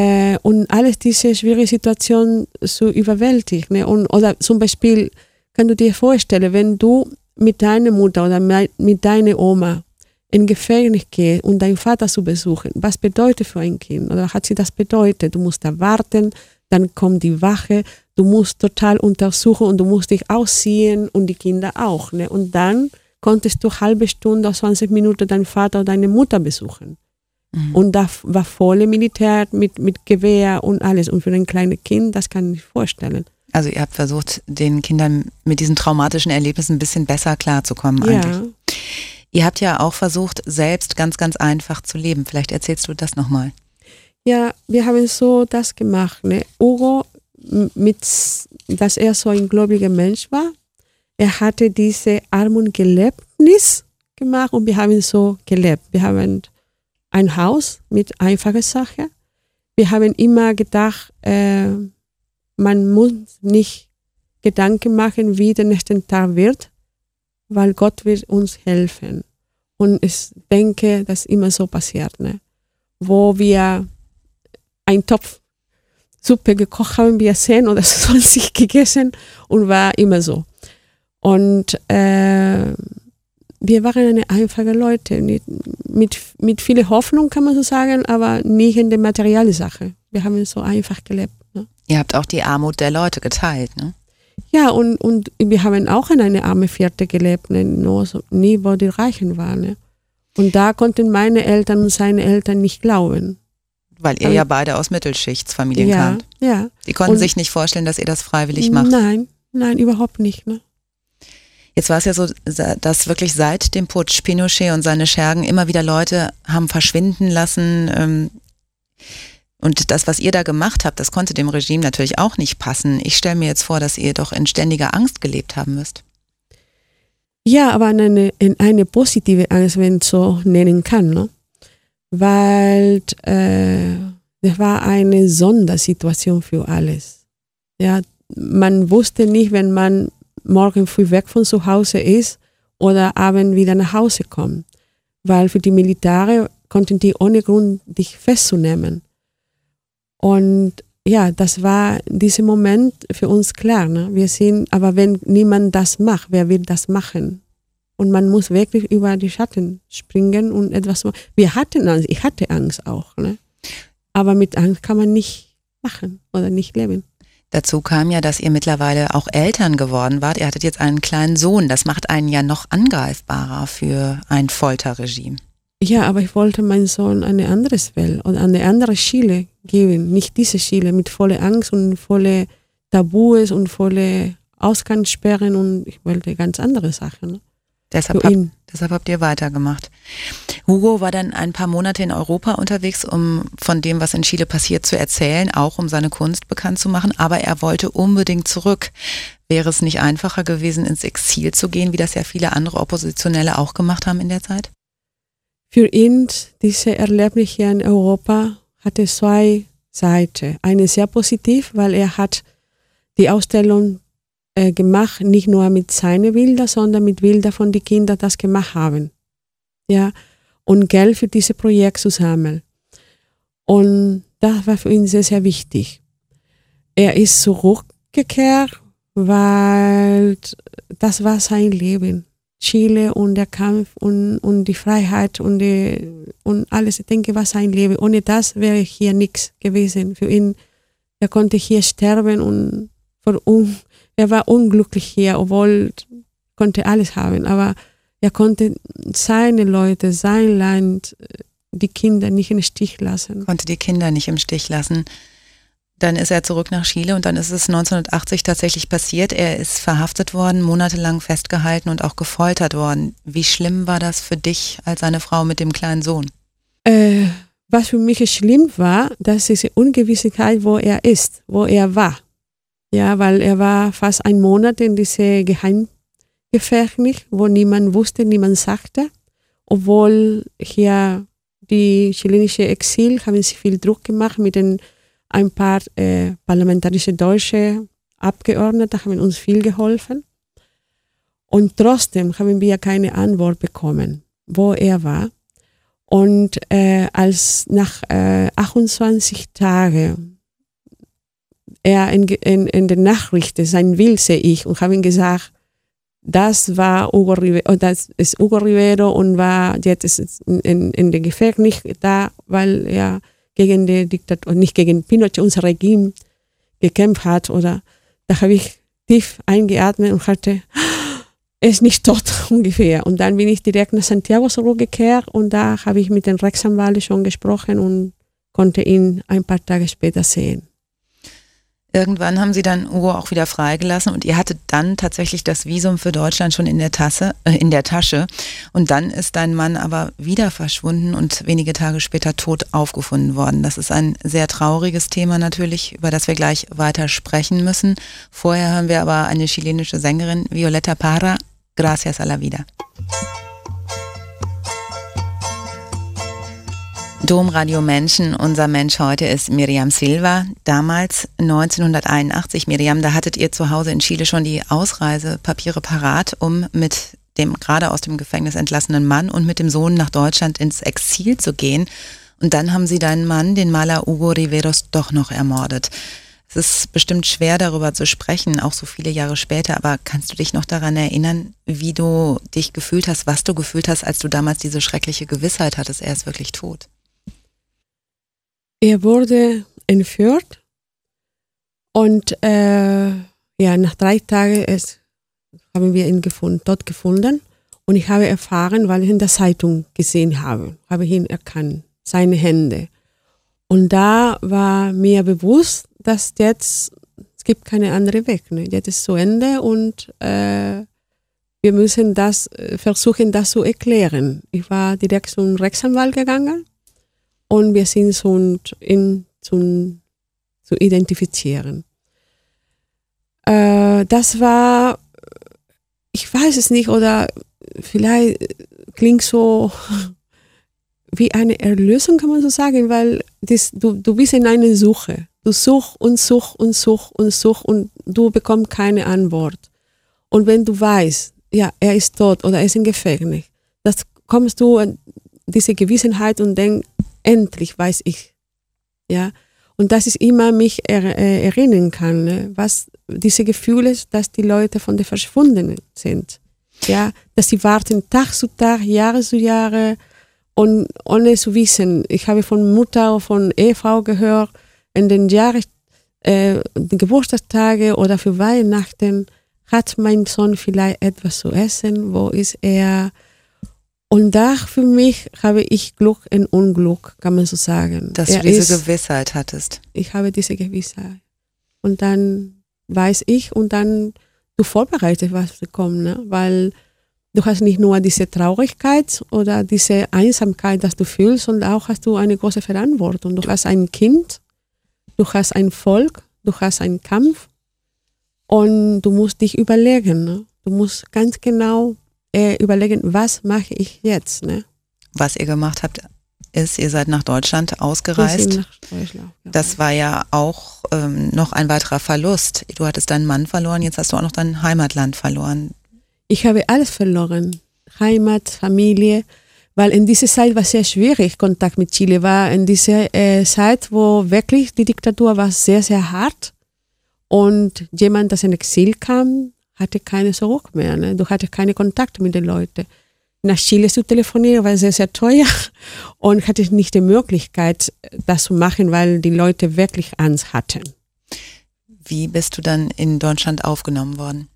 und alles diese schwierige Situation zu überwältigen. Ne? Und, oder zum Beispiel, kann du dir vorstellen, wenn du mit deiner Mutter oder mit deiner Oma in Gefängnis gehst und deinen Vater zu besuchen, was bedeutet für ein Kind? Oder hat sie das bedeutet? Du musst da warten, dann kommt die Wache, du musst total untersuchen und du musst dich ausziehen und die Kinder auch. Ne? Und dann konntest du halbe Stunde, zwanzig Minuten deinen Vater oder deine Mutter besuchen. Mhm. Und da war volle Militär mit, mit Gewehr und alles. Und für ein kleines Kind, das kann ich nicht vorstellen. Also ihr habt versucht, den Kindern mit diesen traumatischen Erlebnissen ein bisschen besser klarzukommen eigentlich. Ja. Ihr habt ja auch versucht, selbst ganz, ganz einfach zu leben. Vielleicht erzählst du das nochmal. Ja, wir haben so das gemacht. Ne? Hugo, mit, dass er so ein gläubiger Mensch war, er hatte diese Armutgelebnis gemacht und wir haben so gelebt. Wir haben ein Haus mit einfachen Sachen. Wir haben immer gedacht, äh, man muss nicht Gedanken machen, wie der nächste Tag wird, weil Gott wird uns helfen. Und ich denke, dass immer so passiert, ne? Wo wir einen Topf Suppe gekocht haben, wir sehen oder zwanzig gegessen und war immer so. Und äh, wir waren eine einfache Leute, mit, mit, mit viel Hoffnung kann man so sagen, aber nicht in der materiellen Sache. Wir haben so einfach gelebt. Ne? Ihr habt auch die Armut der Leute geteilt, ne? Ja, und, und wir haben auch in einer armen Viertel gelebt, ne? Nur so, nie, wo die Reichen waren. Ne? Und da konnten meine Eltern und seine Eltern nicht glauben. Weil ihr aber, ja beide aus Mittelschichtsfamilien ja, kamt. Ja. Die konnten und, sich nicht vorstellen, dass ihr das freiwillig macht. Nein, nein, überhaupt nicht. Ne? Jetzt war es ja so, dass wirklich seit dem Putsch Pinochet und seine Schergen immer wieder Leute haben verschwinden lassen. Ähm, und das, was ihr da gemacht habt, das konnte dem Regime natürlich auch nicht passen. Ich stelle mir jetzt vor, dass ihr doch in ständiger Angst gelebt haben müsst. Ja, aber in eine, in eine positive Angst, wenn man so nennen kann. Ne? Weil äh, das war eine Sondersituation für alles. Ja, man wusste nicht, wenn man morgen früh weg von zu Hause ist oder abends wieder nach Hause kommt. Weil für die Militäre konnten die ohne Grund dich festzunehmen. Und ja, das war dieser Moment für uns klar. Ne? Wir sind, aber wenn niemand das macht, wer will das machen? Und man muss wirklich über die Schatten springen und etwas machen. Wir hatten Angst, ich hatte Angst auch. Ne? Aber mit Angst kann man nicht machen oder nicht leben. Dazu kam ja, dass ihr mittlerweile auch Eltern geworden wart. Ihr hattet jetzt einen kleinen Sohn. Das macht einen ja noch angreifbarer für ein Folterregime. Ja, aber ich wollte meinen Sohn eine andere Welt oder eine andere Schiele geben. Nicht diese Schiele mit voller Angst und voller Tabus und voller Ausgangssperren. Und ich wollte ganz andere Sachen. Ne? Deshalb, hab, deshalb habt ihr weitergemacht. Hugo war dann ein paar Monate in Europa unterwegs, um von dem, was in Chile passiert, zu erzählen, auch um seine Kunst bekannt zu machen, aber er wollte unbedingt zurück. Wäre es nicht einfacher gewesen, ins Exil zu gehen, wie das ja viele andere Oppositionelle auch gemacht haben in der Zeit? Für ihn, diese Erlebnis hier in Europa, hatte zwei Seiten. Eine sehr positiv, weil er hat die Ausstellung gemacht, nicht nur mit seinen Bildern, sondern mit Bildern von den Kindern, die das gemacht haben. Ja, und Geld für dieses Projekt zu sammeln. Und das war für ihn sehr, sehr wichtig. Er ist zurückgekehrt, weil das war sein Leben. Chile und der Kampf und, und die Freiheit und, die, und alles, ich denke, war sein Leben. Ohne das wäre hier nichts gewesen. Für ihn, er konnte hier sterben und vor uns. Er war unglücklich hier, obwohl er konnte alles haben, aber er konnte seine Leute, sein Land, die Kinder nicht im Stich lassen. Konnte die Kinder nicht im Stich lassen. Dann ist er zurück nach Chile und dann ist es neunzehnhundertachtzig tatsächlich passiert. Er ist verhaftet worden, monatelang festgehalten und auch gefoltert worden. Wie schlimm war das für dich als seine Frau mit dem kleinen Sohn? Äh, was für mich schlimm war, das ist die Ungewissheit, wo er ist, wo er war. Ja, weil er war fast einen Monat in diese Geheimgefängnis, wo niemand wusste, niemand sagte. Obwohl hier die chilenische Exil haben sie viel Druck gemacht mit den, ein paar äh, parlamentarische deutsche Abgeordnete, haben uns viel geholfen. Und trotzdem haben wir keine Antwort bekommen, wo er war. Und äh, als nach äh, achtundzwanzig Tagen er in, in, in den Nachrichten sein Bild sehe ich und habe ihm gesagt, das war Hugo Rivero, das ist Hugo Rivero und war jetzt ist in, in dem Gefängnis da, weil er gegen die Diktatur, nicht gegen Pinochet, unser Regime, gekämpft hat. Oder da habe ich tief eingeatmet und hatte, er ist nicht tot ungefähr. Und dann bin ich direkt nach Santiago zurückgekehrt und da habe ich mit dem Rechtsanwalt schon gesprochen und konnte ihn ein paar Tage später sehen. Irgendwann haben sie dann Hugo auch wieder freigelassen und ihr hattet dann tatsächlich das Visum für Deutschland schon in der Tasse, äh, in der Tasche. Und dann ist dein Mann aber wieder verschwunden und wenige Tage später tot aufgefunden worden. Das ist ein sehr trauriges Thema natürlich, über das wir gleich weiter sprechen müssen. Vorher hören wir aber eine chilenische Sängerin, Violeta Parra, Gracias a la vida. Domradio Menschen, unser Mensch heute ist Miriam Silva. Damals neunzehnhunderteinundachtzig, Miriam, da hattet ihr zu Hause in Chile schon die Ausreisepapiere parat, um mit dem gerade aus dem Gefängnis entlassenen Mann und mit dem Sohn nach Deutschland ins Exil zu gehen. Und dann haben sie deinen Mann, den Maler Hugo Riveros, doch noch ermordet. Es ist bestimmt schwer, darüber zu sprechen, auch so viele Jahre später, aber kannst du dich noch daran erinnern, wie du dich gefühlt hast, was du gefühlt hast, als du damals diese schreckliche Gewissheit hattest, er ist wirklich tot? Er wurde entführt und äh, ja, nach drei Tagen ist, haben wir ihn gefunden, dort gefunden und ich habe erfahren, weil ich in der Zeitung gesehen habe, habe ich ihn erkannt, seine Hände. Und da war mir bewusst, dass jetzt, es gibt keine andere Weg, ne? Jetzt ist zu Ende und äh, wir müssen das versuchen, das zu erklären. Ich war direkt zum Rechtsanwalt gegangen. Und wir sind so in, zu, zu identifizieren. Äh, das war, ich weiß es nicht, oder vielleicht klingt so wie eine Erlösung, kann man so sagen, weil das, du, du bist in einer Suche. Du suchst und suchst und suchst und suchst und du bekommst keine Antwort. Und wenn du weißt, ja, er ist tot oder er ist im Gefängnis, das kommst du an diese Gewissenheit und denkst, endlich weiß ich, ja, und das ist immer mich er, äh, erinnern kann, ne? Was diese Gefühle, dass die Leute von der Verschwundenen sind, ja, dass sie warten Tag zu Tag, Jahre zu Jahre und ohne zu wissen. Ich habe von Mutter, von Ehefrau gehört, in den Jahren, äh, Geburtstagstage oder für Weihnachten hat mein Sohn vielleicht etwas zu essen, wo ist er? Und da für mich habe ich Glück und Unglück, kann man so sagen. Dass er du diese ist, Gewissheit hattest. Ich habe diese Gewissheit. Und dann weiß ich und dann du vorbereitest, was kommt, ne? Weil du hast nicht nur diese Traurigkeit oder diese Einsamkeit, dass du fühlst, sondern auch hast du eine große Verantwortung. Du hast ein Kind, du hast ein Volk, du hast einen Kampf und du musst dich überlegen, ne? Du musst ganz genau überlegen, was mache ich jetzt? Ne? Was ihr gemacht habt, ist, ihr seid nach Deutschland ausgereist. Nach Deutschland, ja. Das war ja auch ähm, noch ein weiterer Verlust. Du hattest deinen Mann verloren, jetzt hast du auch noch dein Heimatland verloren. Ich habe alles verloren. Heimat, Familie, weil in dieser Zeit war es sehr schwierig, Kontakt mit Chile war. In dieser äh, Zeit, wo wirklich die Diktatur war sehr, sehr hart und jemand, das in Exil kam, hatte keine Zurück mehr. Ne? Du hattest keine Kontakte mit den Leuten. Nach Chile zu telefonieren war sehr, sehr teuer und hatte nicht die Möglichkeit, das zu machen, weil die Leute wirklich Angst hatten. Wie bist du dann in Deutschland aufgenommen worden?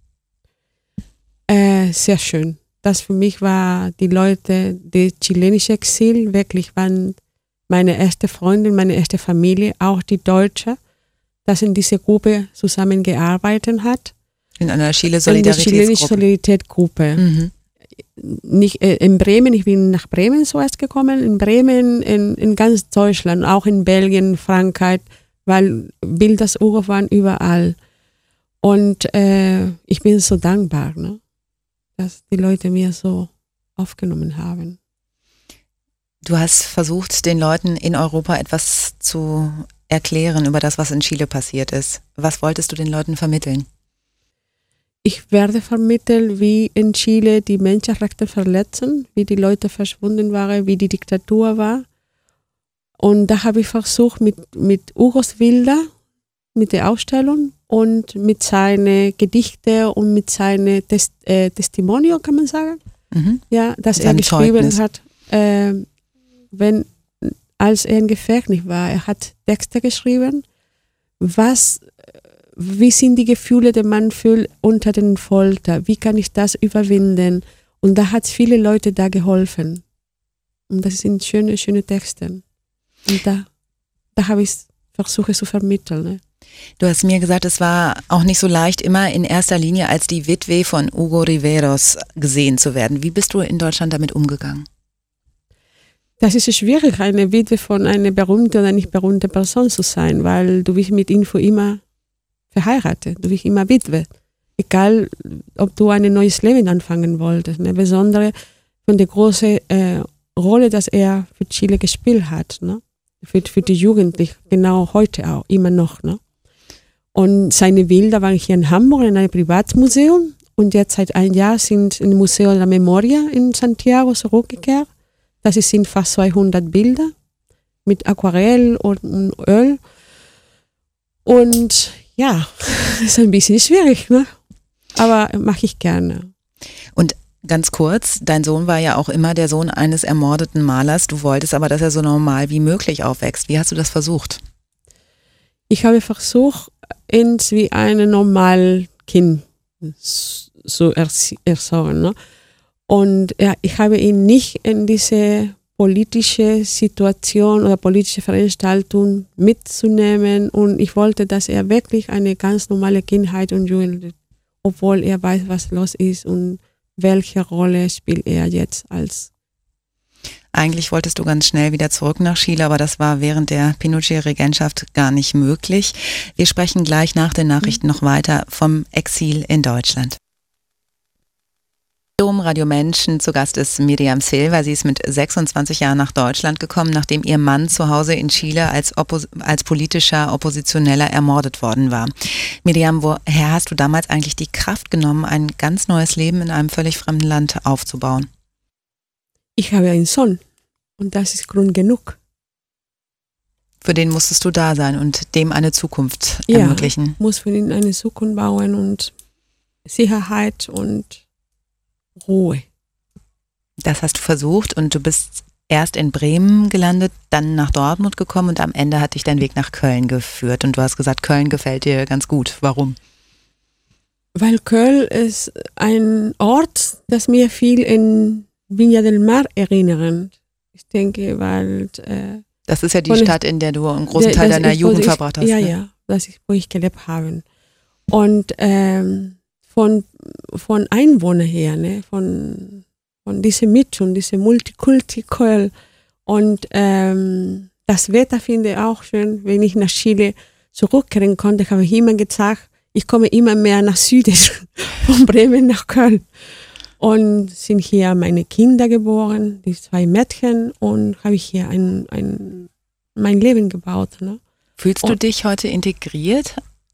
Äh, sehr schön. Das für mich war die Leute, die chilenische Exil, wirklich waren meine erste Freundin, meine erste Familie, auch die Deutsche, das in dieser Gruppe zusammengearbeitet hat. In einer Chile-Solidaritätsgruppe. In der chilenische Solidaritätsgruppe. Mhm. Nicht, äh, in Bremen, ich bin nach Bremen zuerst gekommen, in Bremen, in, in ganz Deutschland, auch in Belgien, Frankreich, weil Bilder Hugo waren überall. Und äh, ich bin so dankbar, ne, dass die Leute mir so aufgenommen haben. Du hast versucht, den Leuten in Europa etwas zu erklären über das, was in Chile passiert ist. Was wolltest du den Leuten vermitteln? Ich werde vermitteln, wie in Chile die Menschenrechte verletzen, wie die Leute verschwunden waren, wie die Diktatur war. Und da habe ich versucht, mit, mit Hugos Bilder mit der Ausstellung und mit seinen Gedichten und mit seinen Test, äh, Testimonio, kann man sagen. Mhm. Ja, dass er geschrieben Zeugnis. hat, äh, wenn, als er im Gefängnis war. Er hat Texte geschrieben, was, wie sind die Gefühle, die man fühlt unter den Folter, wie kann ich das überwinden? Und da hat viele Leute da geholfen. Und das sind schöne, schöne Texte. Und da, da habe ich versucht zu vermitteln. Ne? Du hast mir gesagt, es war auch nicht so leicht, immer in erster Linie als die Witwe von Hugo Riveros gesehen zu werden. Wie bist du in Deutschland damit umgegangen? Das ist schwierig, eine Witwe von einer berühmten oder nicht berühmten Person zu sein, weil du bist mit ihnen für immer verheiratet, du bist immer Witwe. Egal, ob du ein neues Leben anfangen wolltest. Ne? Besonders von der großen äh, Rolle, dass er für Chile gespielt hat. Ne? Für, für die Jugendlichen, genau heute auch, immer noch. Ne? Und seine Bilder waren hier in Hamburg in einem Privatmuseum und jetzt seit einem Jahr sind im Museo de la Memoria in Santiago zurückgekehrt. Das sind fast zweihundert Bilder mit Aquarell und, und Öl. Und ja, das ist ein bisschen schwierig, ne? Aber mache ich gerne. Und ganz kurz, dein Sohn war ja auch immer der Sohn eines ermordeten Malers. Du wolltest aber, dass er so normal wie möglich aufwächst. Wie hast du das versucht? Ich habe versucht, ihn wie ein normales Kind zu erziehen. Ne? Und ja, ich habe ihn nicht in diese politische Situation oder politische Veranstaltung mitzunehmen. Und ich wollte, dass er wirklich eine ganz normale Kindheit und Jugend hat, obwohl er weiß, was los ist und welche Rolle spielt er jetzt als. Eigentlich wolltest du ganz schnell wieder zurück nach Chile, aber das war während der Pinochet-Regentschaft gar nicht möglich. Wir sprechen gleich nach den Nachrichten noch weiter vom Exil in Deutschland. Domradio Menschen, zu Gast ist Miriam Silva. Sie ist mit sechsundzwanzig Jahren nach Deutschland gekommen, nachdem ihr Mann zu Hause in Chile als, Oppos- als politischer Oppositioneller ermordet worden war. Miriam, woher hast du damals eigentlich die Kraft genommen, ein ganz neues Leben in einem völlig fremden Land aufzubauen? Ich habe einen Sohn und das ist Grund genug. Für den musstest du da sein und dem eine Zukunft ja, ermöglichen. Ich muss für ihn eine Zukunft bauen und Sicherheit und Ruhe. Das hast du versucht und du bist erst in Bremen gelandet, dann nach Dortmund gekommen und am Ende hat dich dein Weg nach Köln geführt. Und du hast gesagt, Köln gefällt dir ganz gut. Warum? Weil Köln ist ein Ort, das mir viel in Viña del Mar erinnert. Ich denke, weil... Äh, das ist ja die Stadt, in der du einen großen Teil deiner Jugend ich, verbracht hast. Ja, ne? ja, das ist, wo ich gelebt habe. Und ähm, von, von Einwohnern her, ne, von, von dieser Mischung, diese Multikulti Köln. Und ähm, das Wetter finde ich auch schön. Wenn ich nach Chile zurückkehren konnte, habe ich immer gesagt, ich komme immer mehr nach Süden, von Bremen nach Köln. Und sind hier meine Kinder geboren, die zwei Mädchen, und habe ich hier ein, ein, mein Leben gebaut. Ne? Fühlst du und, dich heute integriert?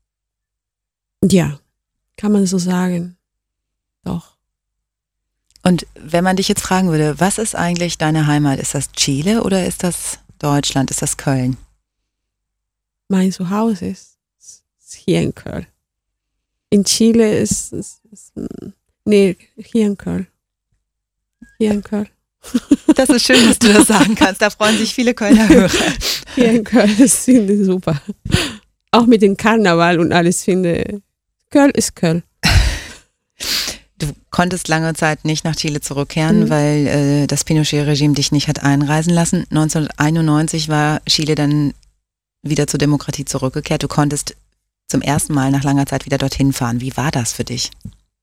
Ja, kann man so sagen. Doch. Und wenn man dich jetzt fragen würde, was ist eigentlich deine Heimat? Ist das Chile oder ist das Deutschland? Ist das Köln? Mein Zuhause ist, ist hier in Köln. In Chile ist, ist, ist nee, hier in Köln. Hier in Köln. Das ist schön, dass du das sagen kannst. Da freuen sich viele Kölner Hörer. Hier in Köln, das finde ich super. Auch mit dem Karneval und alles finde Köln ist Köln. Du konntest lange Zeit nicht nach Chile zurückkehren, mhm. weil äh, das Pinochet-Regime dich nicht hat einreisen lassen. neunzehnhunderteinundneunzig war Chile dann wieder zur Demokratie zurückgekehrt. Du konntest zum ersten Mal nach langer Zeit wieder dorthin fahren. Wie war das für dich?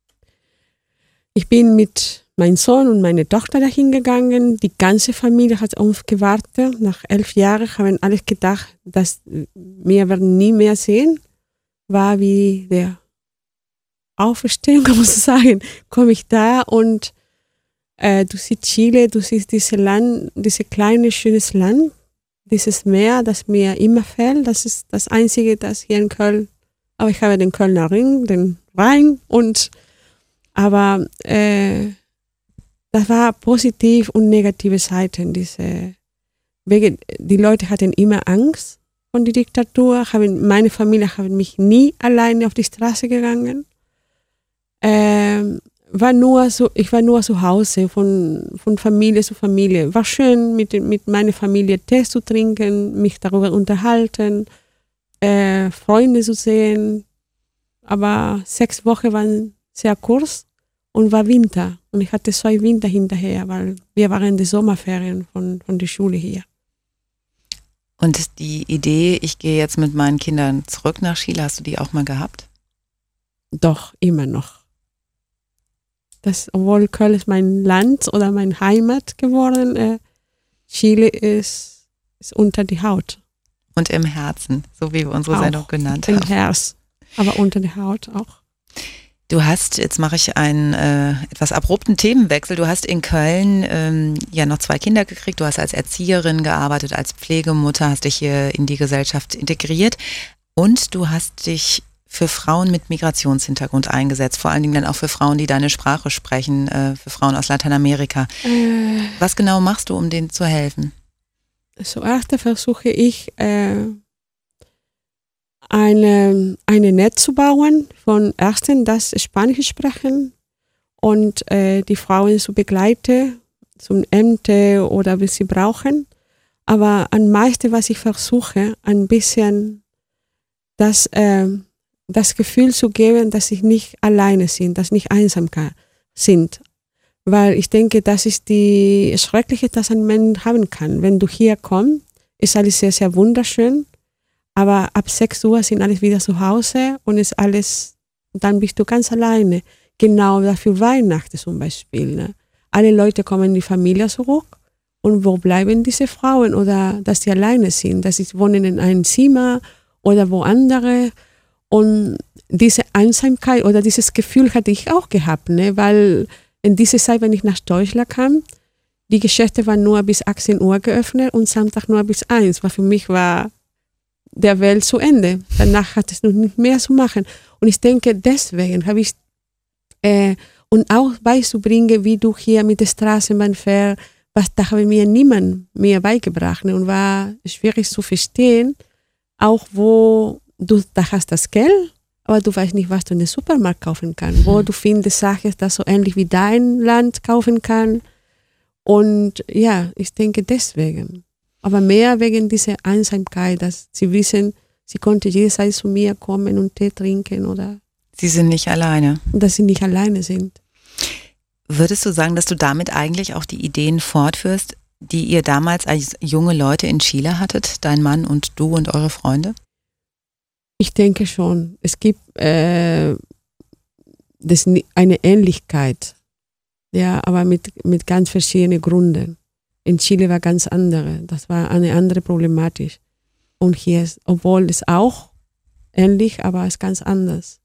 Ich bin mit meinem Sohn und meiner Tochter dahin gegangen. Die ganze Familie hat auf uns gewartet. Nach elf Jahren haben alle gedacht, dass wir werden nie mehr sehen. War wie der Auferstehung, kann man so sagen. Komme ich da und äh, du siehst Chile, du siehst dieses Land, dieses kleine, schönes Land, dieses Meer, das mir immer fällt. Das ist das Einzige, das hier in Köln, aber ich habe den Kölner Ring, den Rhein und aber äh, das war positiv und negative Seiten. Diese, wegen, die Leute hatten immer Angst von der Diktatur. Haben, meine Familie hat mich nie alleine auf die Straße gegangen. Ähm, war nur so, ich war nur zu Hause, von, von Familie zu Familie. War schön, mit, mit meiner Familie Tee zu trinken, mich darüber unterhalten, äh, Freunde zu sehen. Aber sechs Wochen waren sehr kurz und war Winter. Und ich hatte zwei Winter hinterher, weil wir waren in den Sommerferien von, von der Schule hier. Und die Idee, ich gehe jetzt mit meinen Kindern zurück nach Chile, hast du die auch mal gehabt? Doch, immer noch. Das, obwohl Köln ist mein Land oder meine Heimat geworden, äh, Chile ist, ist unter die Haut. Und im Herzen, so wie wir unsere auch Sendung genannt im haben. Im Herz, aber unter der Haut auch. Du hast, jetzt mache ich einen äh, etwas abrupten Themenwechsel, du hast in Köln ähm, ja noch zwei Kinder gekriegt, du hast als Erzieherin gearbeitet, als Pflegemutter, hast dich hier in die Gesellschaft integriert und du hast dich für Frauen mit Migrationshintergrund eingesetzt, vor allen Dingen dann auch für Frauen, die deine Sprache sprechen, äh, für Frauen aus Lateinamerika. Äh, Was genau machst du, um denen zu helfen? Zuerst versuche ich, äh, eine, eine Netz zu bauen von Ärzten, das Spanisch sprechen und äh, die Frauen zu begleiten zum Ämter oder was sie brauchen. Aber am meisten, was ich versuche, ein bisschen das, äh, das Gefühl zu geben, dass sie nicht alleine sind, dass sie nicht einsam sind. Weil ich denke, das ist die Schreckliche, das ein Mensch haben kann. Wenn du hier kommst, ist alles sehr, sehr wunderschön. Aber ab sechs Uhr sind alle wieder zu Hause und ist alles, dann bist du ganz alleine. Genau dafür Weihnachten zum Beispiel. Ne? Alle Leute kommen in die Familie zurück und wo bleiben diese Frauen oder dass sie alleine sind, dass sie wohnen in einem Zimmer oder wo andere. Und diese Einsamkeit oder dieses Gefühl hatte ich auch gehabt, ne? Weil in dieser Zeit, wenn ich nach Deutschland kam, die Geschäfte waren nur bis achtzehn Uhr geöffnet und Samstag nur bis eins, weil für mich war der Welt zu Ende. Danach hat es noch nicht mehr zu machen. Und ich denke, deswegen habe ich, äh, und auch beizubringen, wie du hier mit der Straßenbahn fährst, was da habe mir niemand mehr beigebracht. Ne? Und war schwierig zu verstehen, auch wo du, da hast das Geld, aber du weißt nicht, was du in den Supermarkt kaufen kannst. Mhm. Wo du findest Sachen, das so ähnlich wie dein Land kaufen kann. Und ja, ich denke deswegen. Aber mehr wegen dieser Einsamkeit, dass sie wissen, sie konnte jederzeit zu mir kommen und Tee trinken oder. Sie sind nicht alleine. Dass sie nicht alleine sind. Würdest du sagen, dass du damit eigentlich auch die Ideen fortführst, die ihr damals als junge Leute in Chile hattet, dein Mann und du und eure Freunde? Ich denke schon. Es gibt äh, das eine Ähnlichkeit, ja, aber mit, mit ganz verschiedenen Gründen. In Chile war ganz andere. Das war eine andere Problematik. Und hier ist, obwohl es auch ähnlich, aber es ist ganz anders.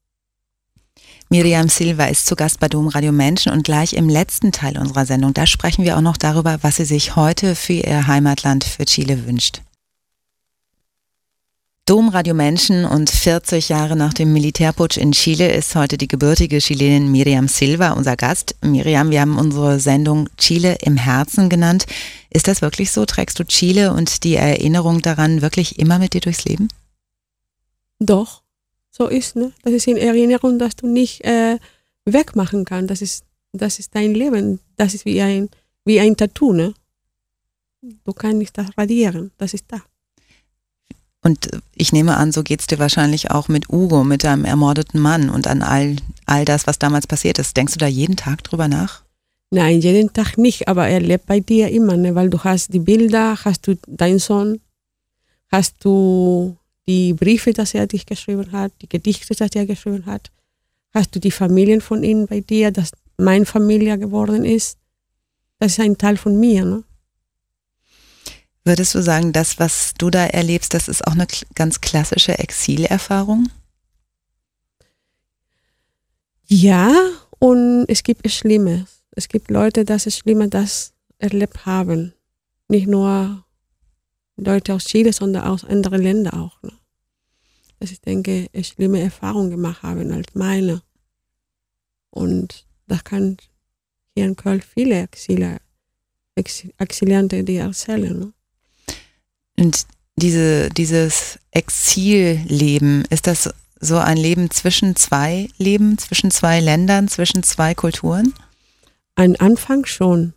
Miriam Silva ist zu Gast bei Domradio Menschen und gleich im letzten Teil unserer Sendung, da sprechen wir auch noch darüber, was sie sich heute für ihr Heimatland, für Chile wünscht. Domradio Menschen und vierzig Jahre nach dem Militärputsch in Chile ist heute die gebürtige Chilenin Miriam Silva unser Gast. Miriam, wir haben unsere Sendung Chile im Herzen genannt. Ist das wirklich so? Trägst du Chile und die Erinnerung daran wirklich immer mit dir durchs Leben? Doch, so ist, ne? Das ist eine Erinnerung, dass du nicht äh, wegmachen kannst. Das ist, das ist dein Leben. Das ist wie ein, wie ein Tattoo, ne? Du kannst nicht das radieren. Das ist da. Und ich nehme an, so geht es dir wahrscheinlich auch mit Hugo, mit deinem ermordeten Mann und an all, all das, was damals passiert ist. Denkst du da jeden Tag drüber nach? Nein, jeden Tag nicht, aber er lebt bei dir immer, ne? Weil du hast die Bilder, hast du deinen Sohn, hast du die Briefe, die er dich geschrieben hat, die Gedichte, die er geschrieben hat, hast du die Familien von ihm bei dir, dass meine Familie geworden ist. Das ist ein Teil von mir, ne? Würdest du sagen, das, was du da erlebst, das ist auch eine ganz klassische Exilerfahrung? Ja, und es gibt Schlimmes. Es gibt Leute, die es Schlimmes das erlebt haben. Nicht nur Leute aus Chile, sondern aus anderen Ländern auch. Ne? Dass ich denke, ich schlimme Erfahrungen gemacht haben als meine. Und das kann hier in Köln viele Exiler, Exiliante, die erzählen. Ne? Und diese, dieses Exilleben, ist das so ein Leben zwischen zwei Leben, zwischen zwei Ländern, zwischen zwei Kulturen? Ein Anfang schon.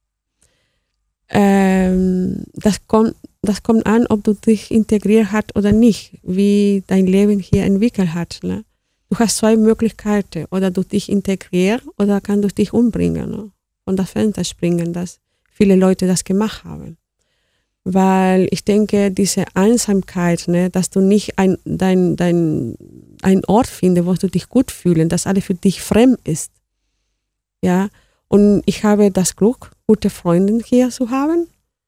Ähm, das kommt, das kommt an, ob du dich integriert hast oder nicht, wie dein Leben hier entwickelt hat. Ne? Du hast zwei Möglichkeiten, oder du dich integrierst oder kannst du dich umbringen, ne? Von das Fenster springen, dass viele Leute das gemacht haben. Weil ich denke, diese Einsamkeit, ne, dass du nicht ein, dein, dein, einen Ort findest, wo du dich gut fühlst, dass alles für dich fremd ist. Ja, und ich habe das Glück, gute Freunde hier zu haben.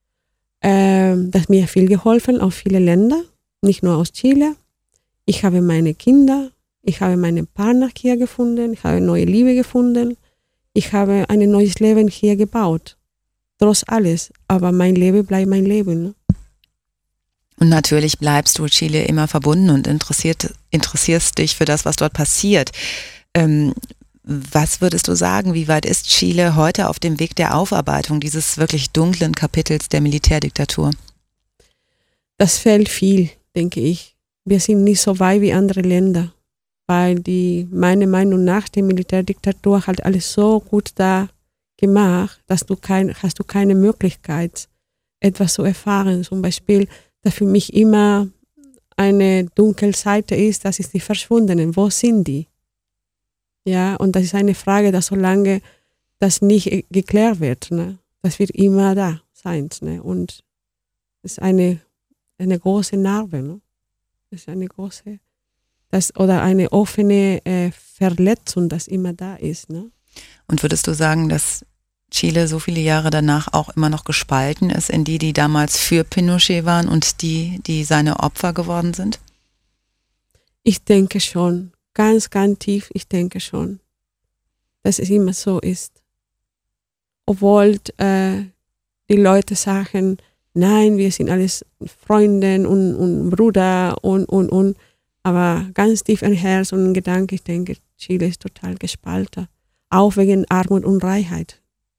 Ähm, das hat mir viel geholfen, aus vielen Ländern, nicht nur aus Chile. Ich habe meine Kinder, ich habe meinen Partner hier gefunden, ich habe neue Liebe gefunden, ich habe ein neues Leben hier gebaut. Trotz alles, aber mein Leben bleibt mein Leben. Ne? Und natürlich bleibst du Chile immer verbunden und interessiert, interessierst dich für das, was dort passiert. Ähm, was würdest du sagen, wie weit ist Chile heute auf dem Weg der Aufarbeitung dieses wirklich dunklen Kapitels der Militärdiktatur? Das fehlt viel, denke ich. Wir sind nicht so weit wie andere Länder, weil die, meiner Meinung nach, die Militärdiktatur hat alles so gut da gemacht, dass du kein, hast du keine Möglichkeit, etwas zu erfahren. Zum Beispiel, dass für mich immer eine dunkle Seite ist, das ist die Verschwundenen. Wo sind die? Ja, und das ist eine Frage, dass solange das nicht geklärt wird, ne, das wird immer da sein. Ne? Und es ist eine, eine große Narbe. Ne? Das ist eine große, das, oder eine offene äh, Verletzung, das immer da ist. Ne? Und würdest du sagen, dass Chile so viele Jahre danach auch immer noch gespalten ist in die, die damals für Pinochet waren und die, die seine Opfer geworden sind? Ich denke schon, ganz, ganz tief, ich denke schon, dass es immer so ist. Obwohl äh, die Leute sagen, nein, wir sind alles Freunde und, und Brüder und, und, und, aber ganz tief im Herz und im Gedanken, ich denke, Chile ist total gespalten. Auch wegen Armut und Reichheit.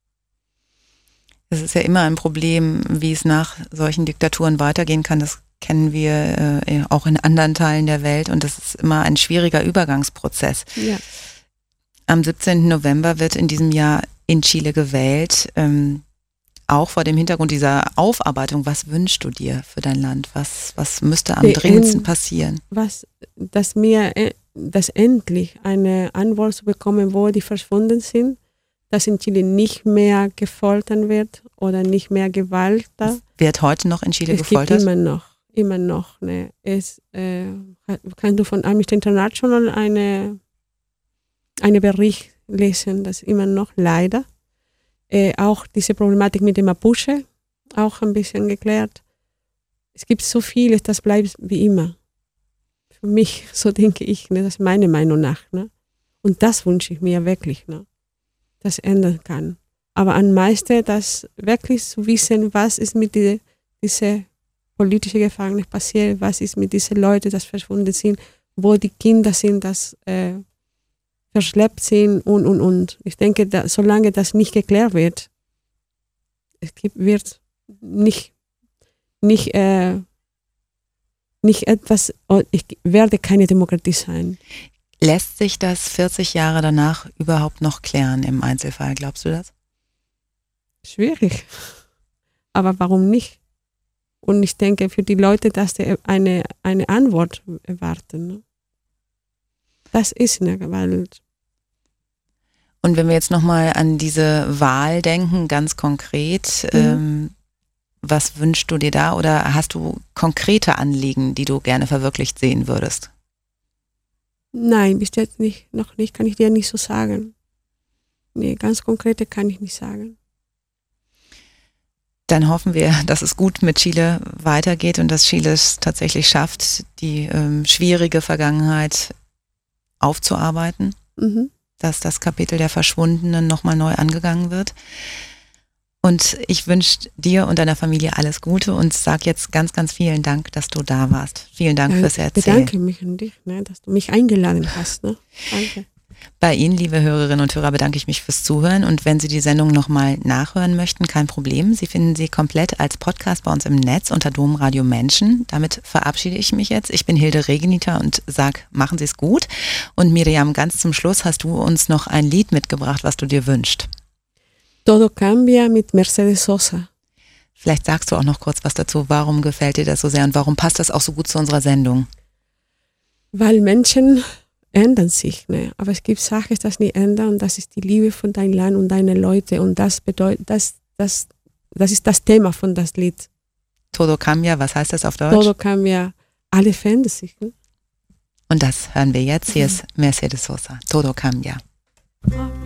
Es ist ja immer ein Problem, wie es nach solchen Diktaturen weitergehen kann. Das kennen wir äh, auch in anderen Teilen der Welt und das ist immer ein schwieriger Übergangsprozess. Ja. Am siebzehnten November wird in diesem Jahr in Chile gewählt. Ähm, auch vor dem Hintergrund dieser Aufarbeitung, was wünschst du dir für dein Land? Was, was müsste am Die, dringendsten ähm, passieren? Was, dass mir dass endlich eine Antwort zu bekommen, wo die verschwunden sind, dass in Chile nicht mehr gefoltert wird oder nicht mehr Gewalt da. Wird heute noch in Chile es gefoltert? Es gibt immer noch, immer noch. Ne. Es, äh, kannst du von Amnesty International eine, eine Bericht lesen, das immer noch leider. Äh, auch diese Problematik mit dem Mapuche, auch ein bisschen geklärt. Es gibt so vieles, das bleibt wie immer. Für mich, so denke ich, ne, das ist meine Meinung nach. Ne? Und das wünsche ich mir wirklich, ne? Das ändern kann. Aber am meisten, das wirklich zu wissen, was ist mit die, diese politischen Gefangenen passiert, was ist mit diesen Leuten, die verschwunden sind, wo die Kinder sind, das äh, verschleppt sind und, und, und. Ich denke, da, solange das nicht geklärt wird, es gibt, wird nicht, nicht, äh, nicht etwas, ich werde keine Demokratie sein. Lässt sich das vierzig Jahre danach überhaupt noch klären im Einzelfall? Glaubst du das? Schwierig. Aber warum nicht? Und ich denke für die Leute, dass sie eine, eine Antwort erwarten. Ne? Das ist eine Gewalt. Und wenn wir jetzt nochmal an diese Wahl denken, ganz konkret, mhm. ähm, was wünschst du dir da oder hast du konkrete Anliegen, die du gerne verwirklicht sehen würdest? Nein, bis jetzt nicht, noch nicht, kann ich dir nicht so sagen. Nee, ganz konkrete kann ich nicht sagen. Dann hoffen wir, dass es gut mit Chile weitergeht und dass Chile es tatsächlich schafft, die ähm, schwierige Vergangenheit aufzuarbeiten, mhm. dass das Kapitel der Verschwundenen nochmal neu angegangen wird. Und ich wünsche dir und deiner Familie alles Gute und sage jetzt ganz, ganz vielen Dank, dass du da warst. Vielen Dank ja, fürs Erzählen. Ich bedanke mich an dich, ne, dass du mich eingeladen hast. Ne? Danke. Bei Ihnen, liebe Hörerinnen und Hörer, bedanke ich mich fürs Zuhören und wenn Sie die Sendung nochmal nachhören möchten, kein Problem. Sie finden sie komplett als Podcast bei uns im Netz unter Domradio Menschen. Damit verabschiede ich mich jetzt. Ich bin Hilde Regeniter und sag, machen Sie es gut. Und Miriam, ganz zum Schluss hast du uns noch ein Lied mitgebracht, was du dir wünschst. Todo cambia mit Mercedes Sosa. Vielleicht sagst du auch noch kurz was dazu. Warum gefällt dir das so sehr und warum passt das auch so gut zu unserer Sendung? Weil Menschen ändern sich, ne? Aber es gibt Sachen, die nicht ändern und das ist die Liebe von deinem Land und deinen Leuten und das bedeutet, das, das, das ist das Thema von das Lied. Todo cambia, was heißt das auf Deutsch? Todo cambia, alle verändern sich. Ne? Und das hören wir jetzt. Hier ist Mercedes Sosa. Todo cambia. Oh.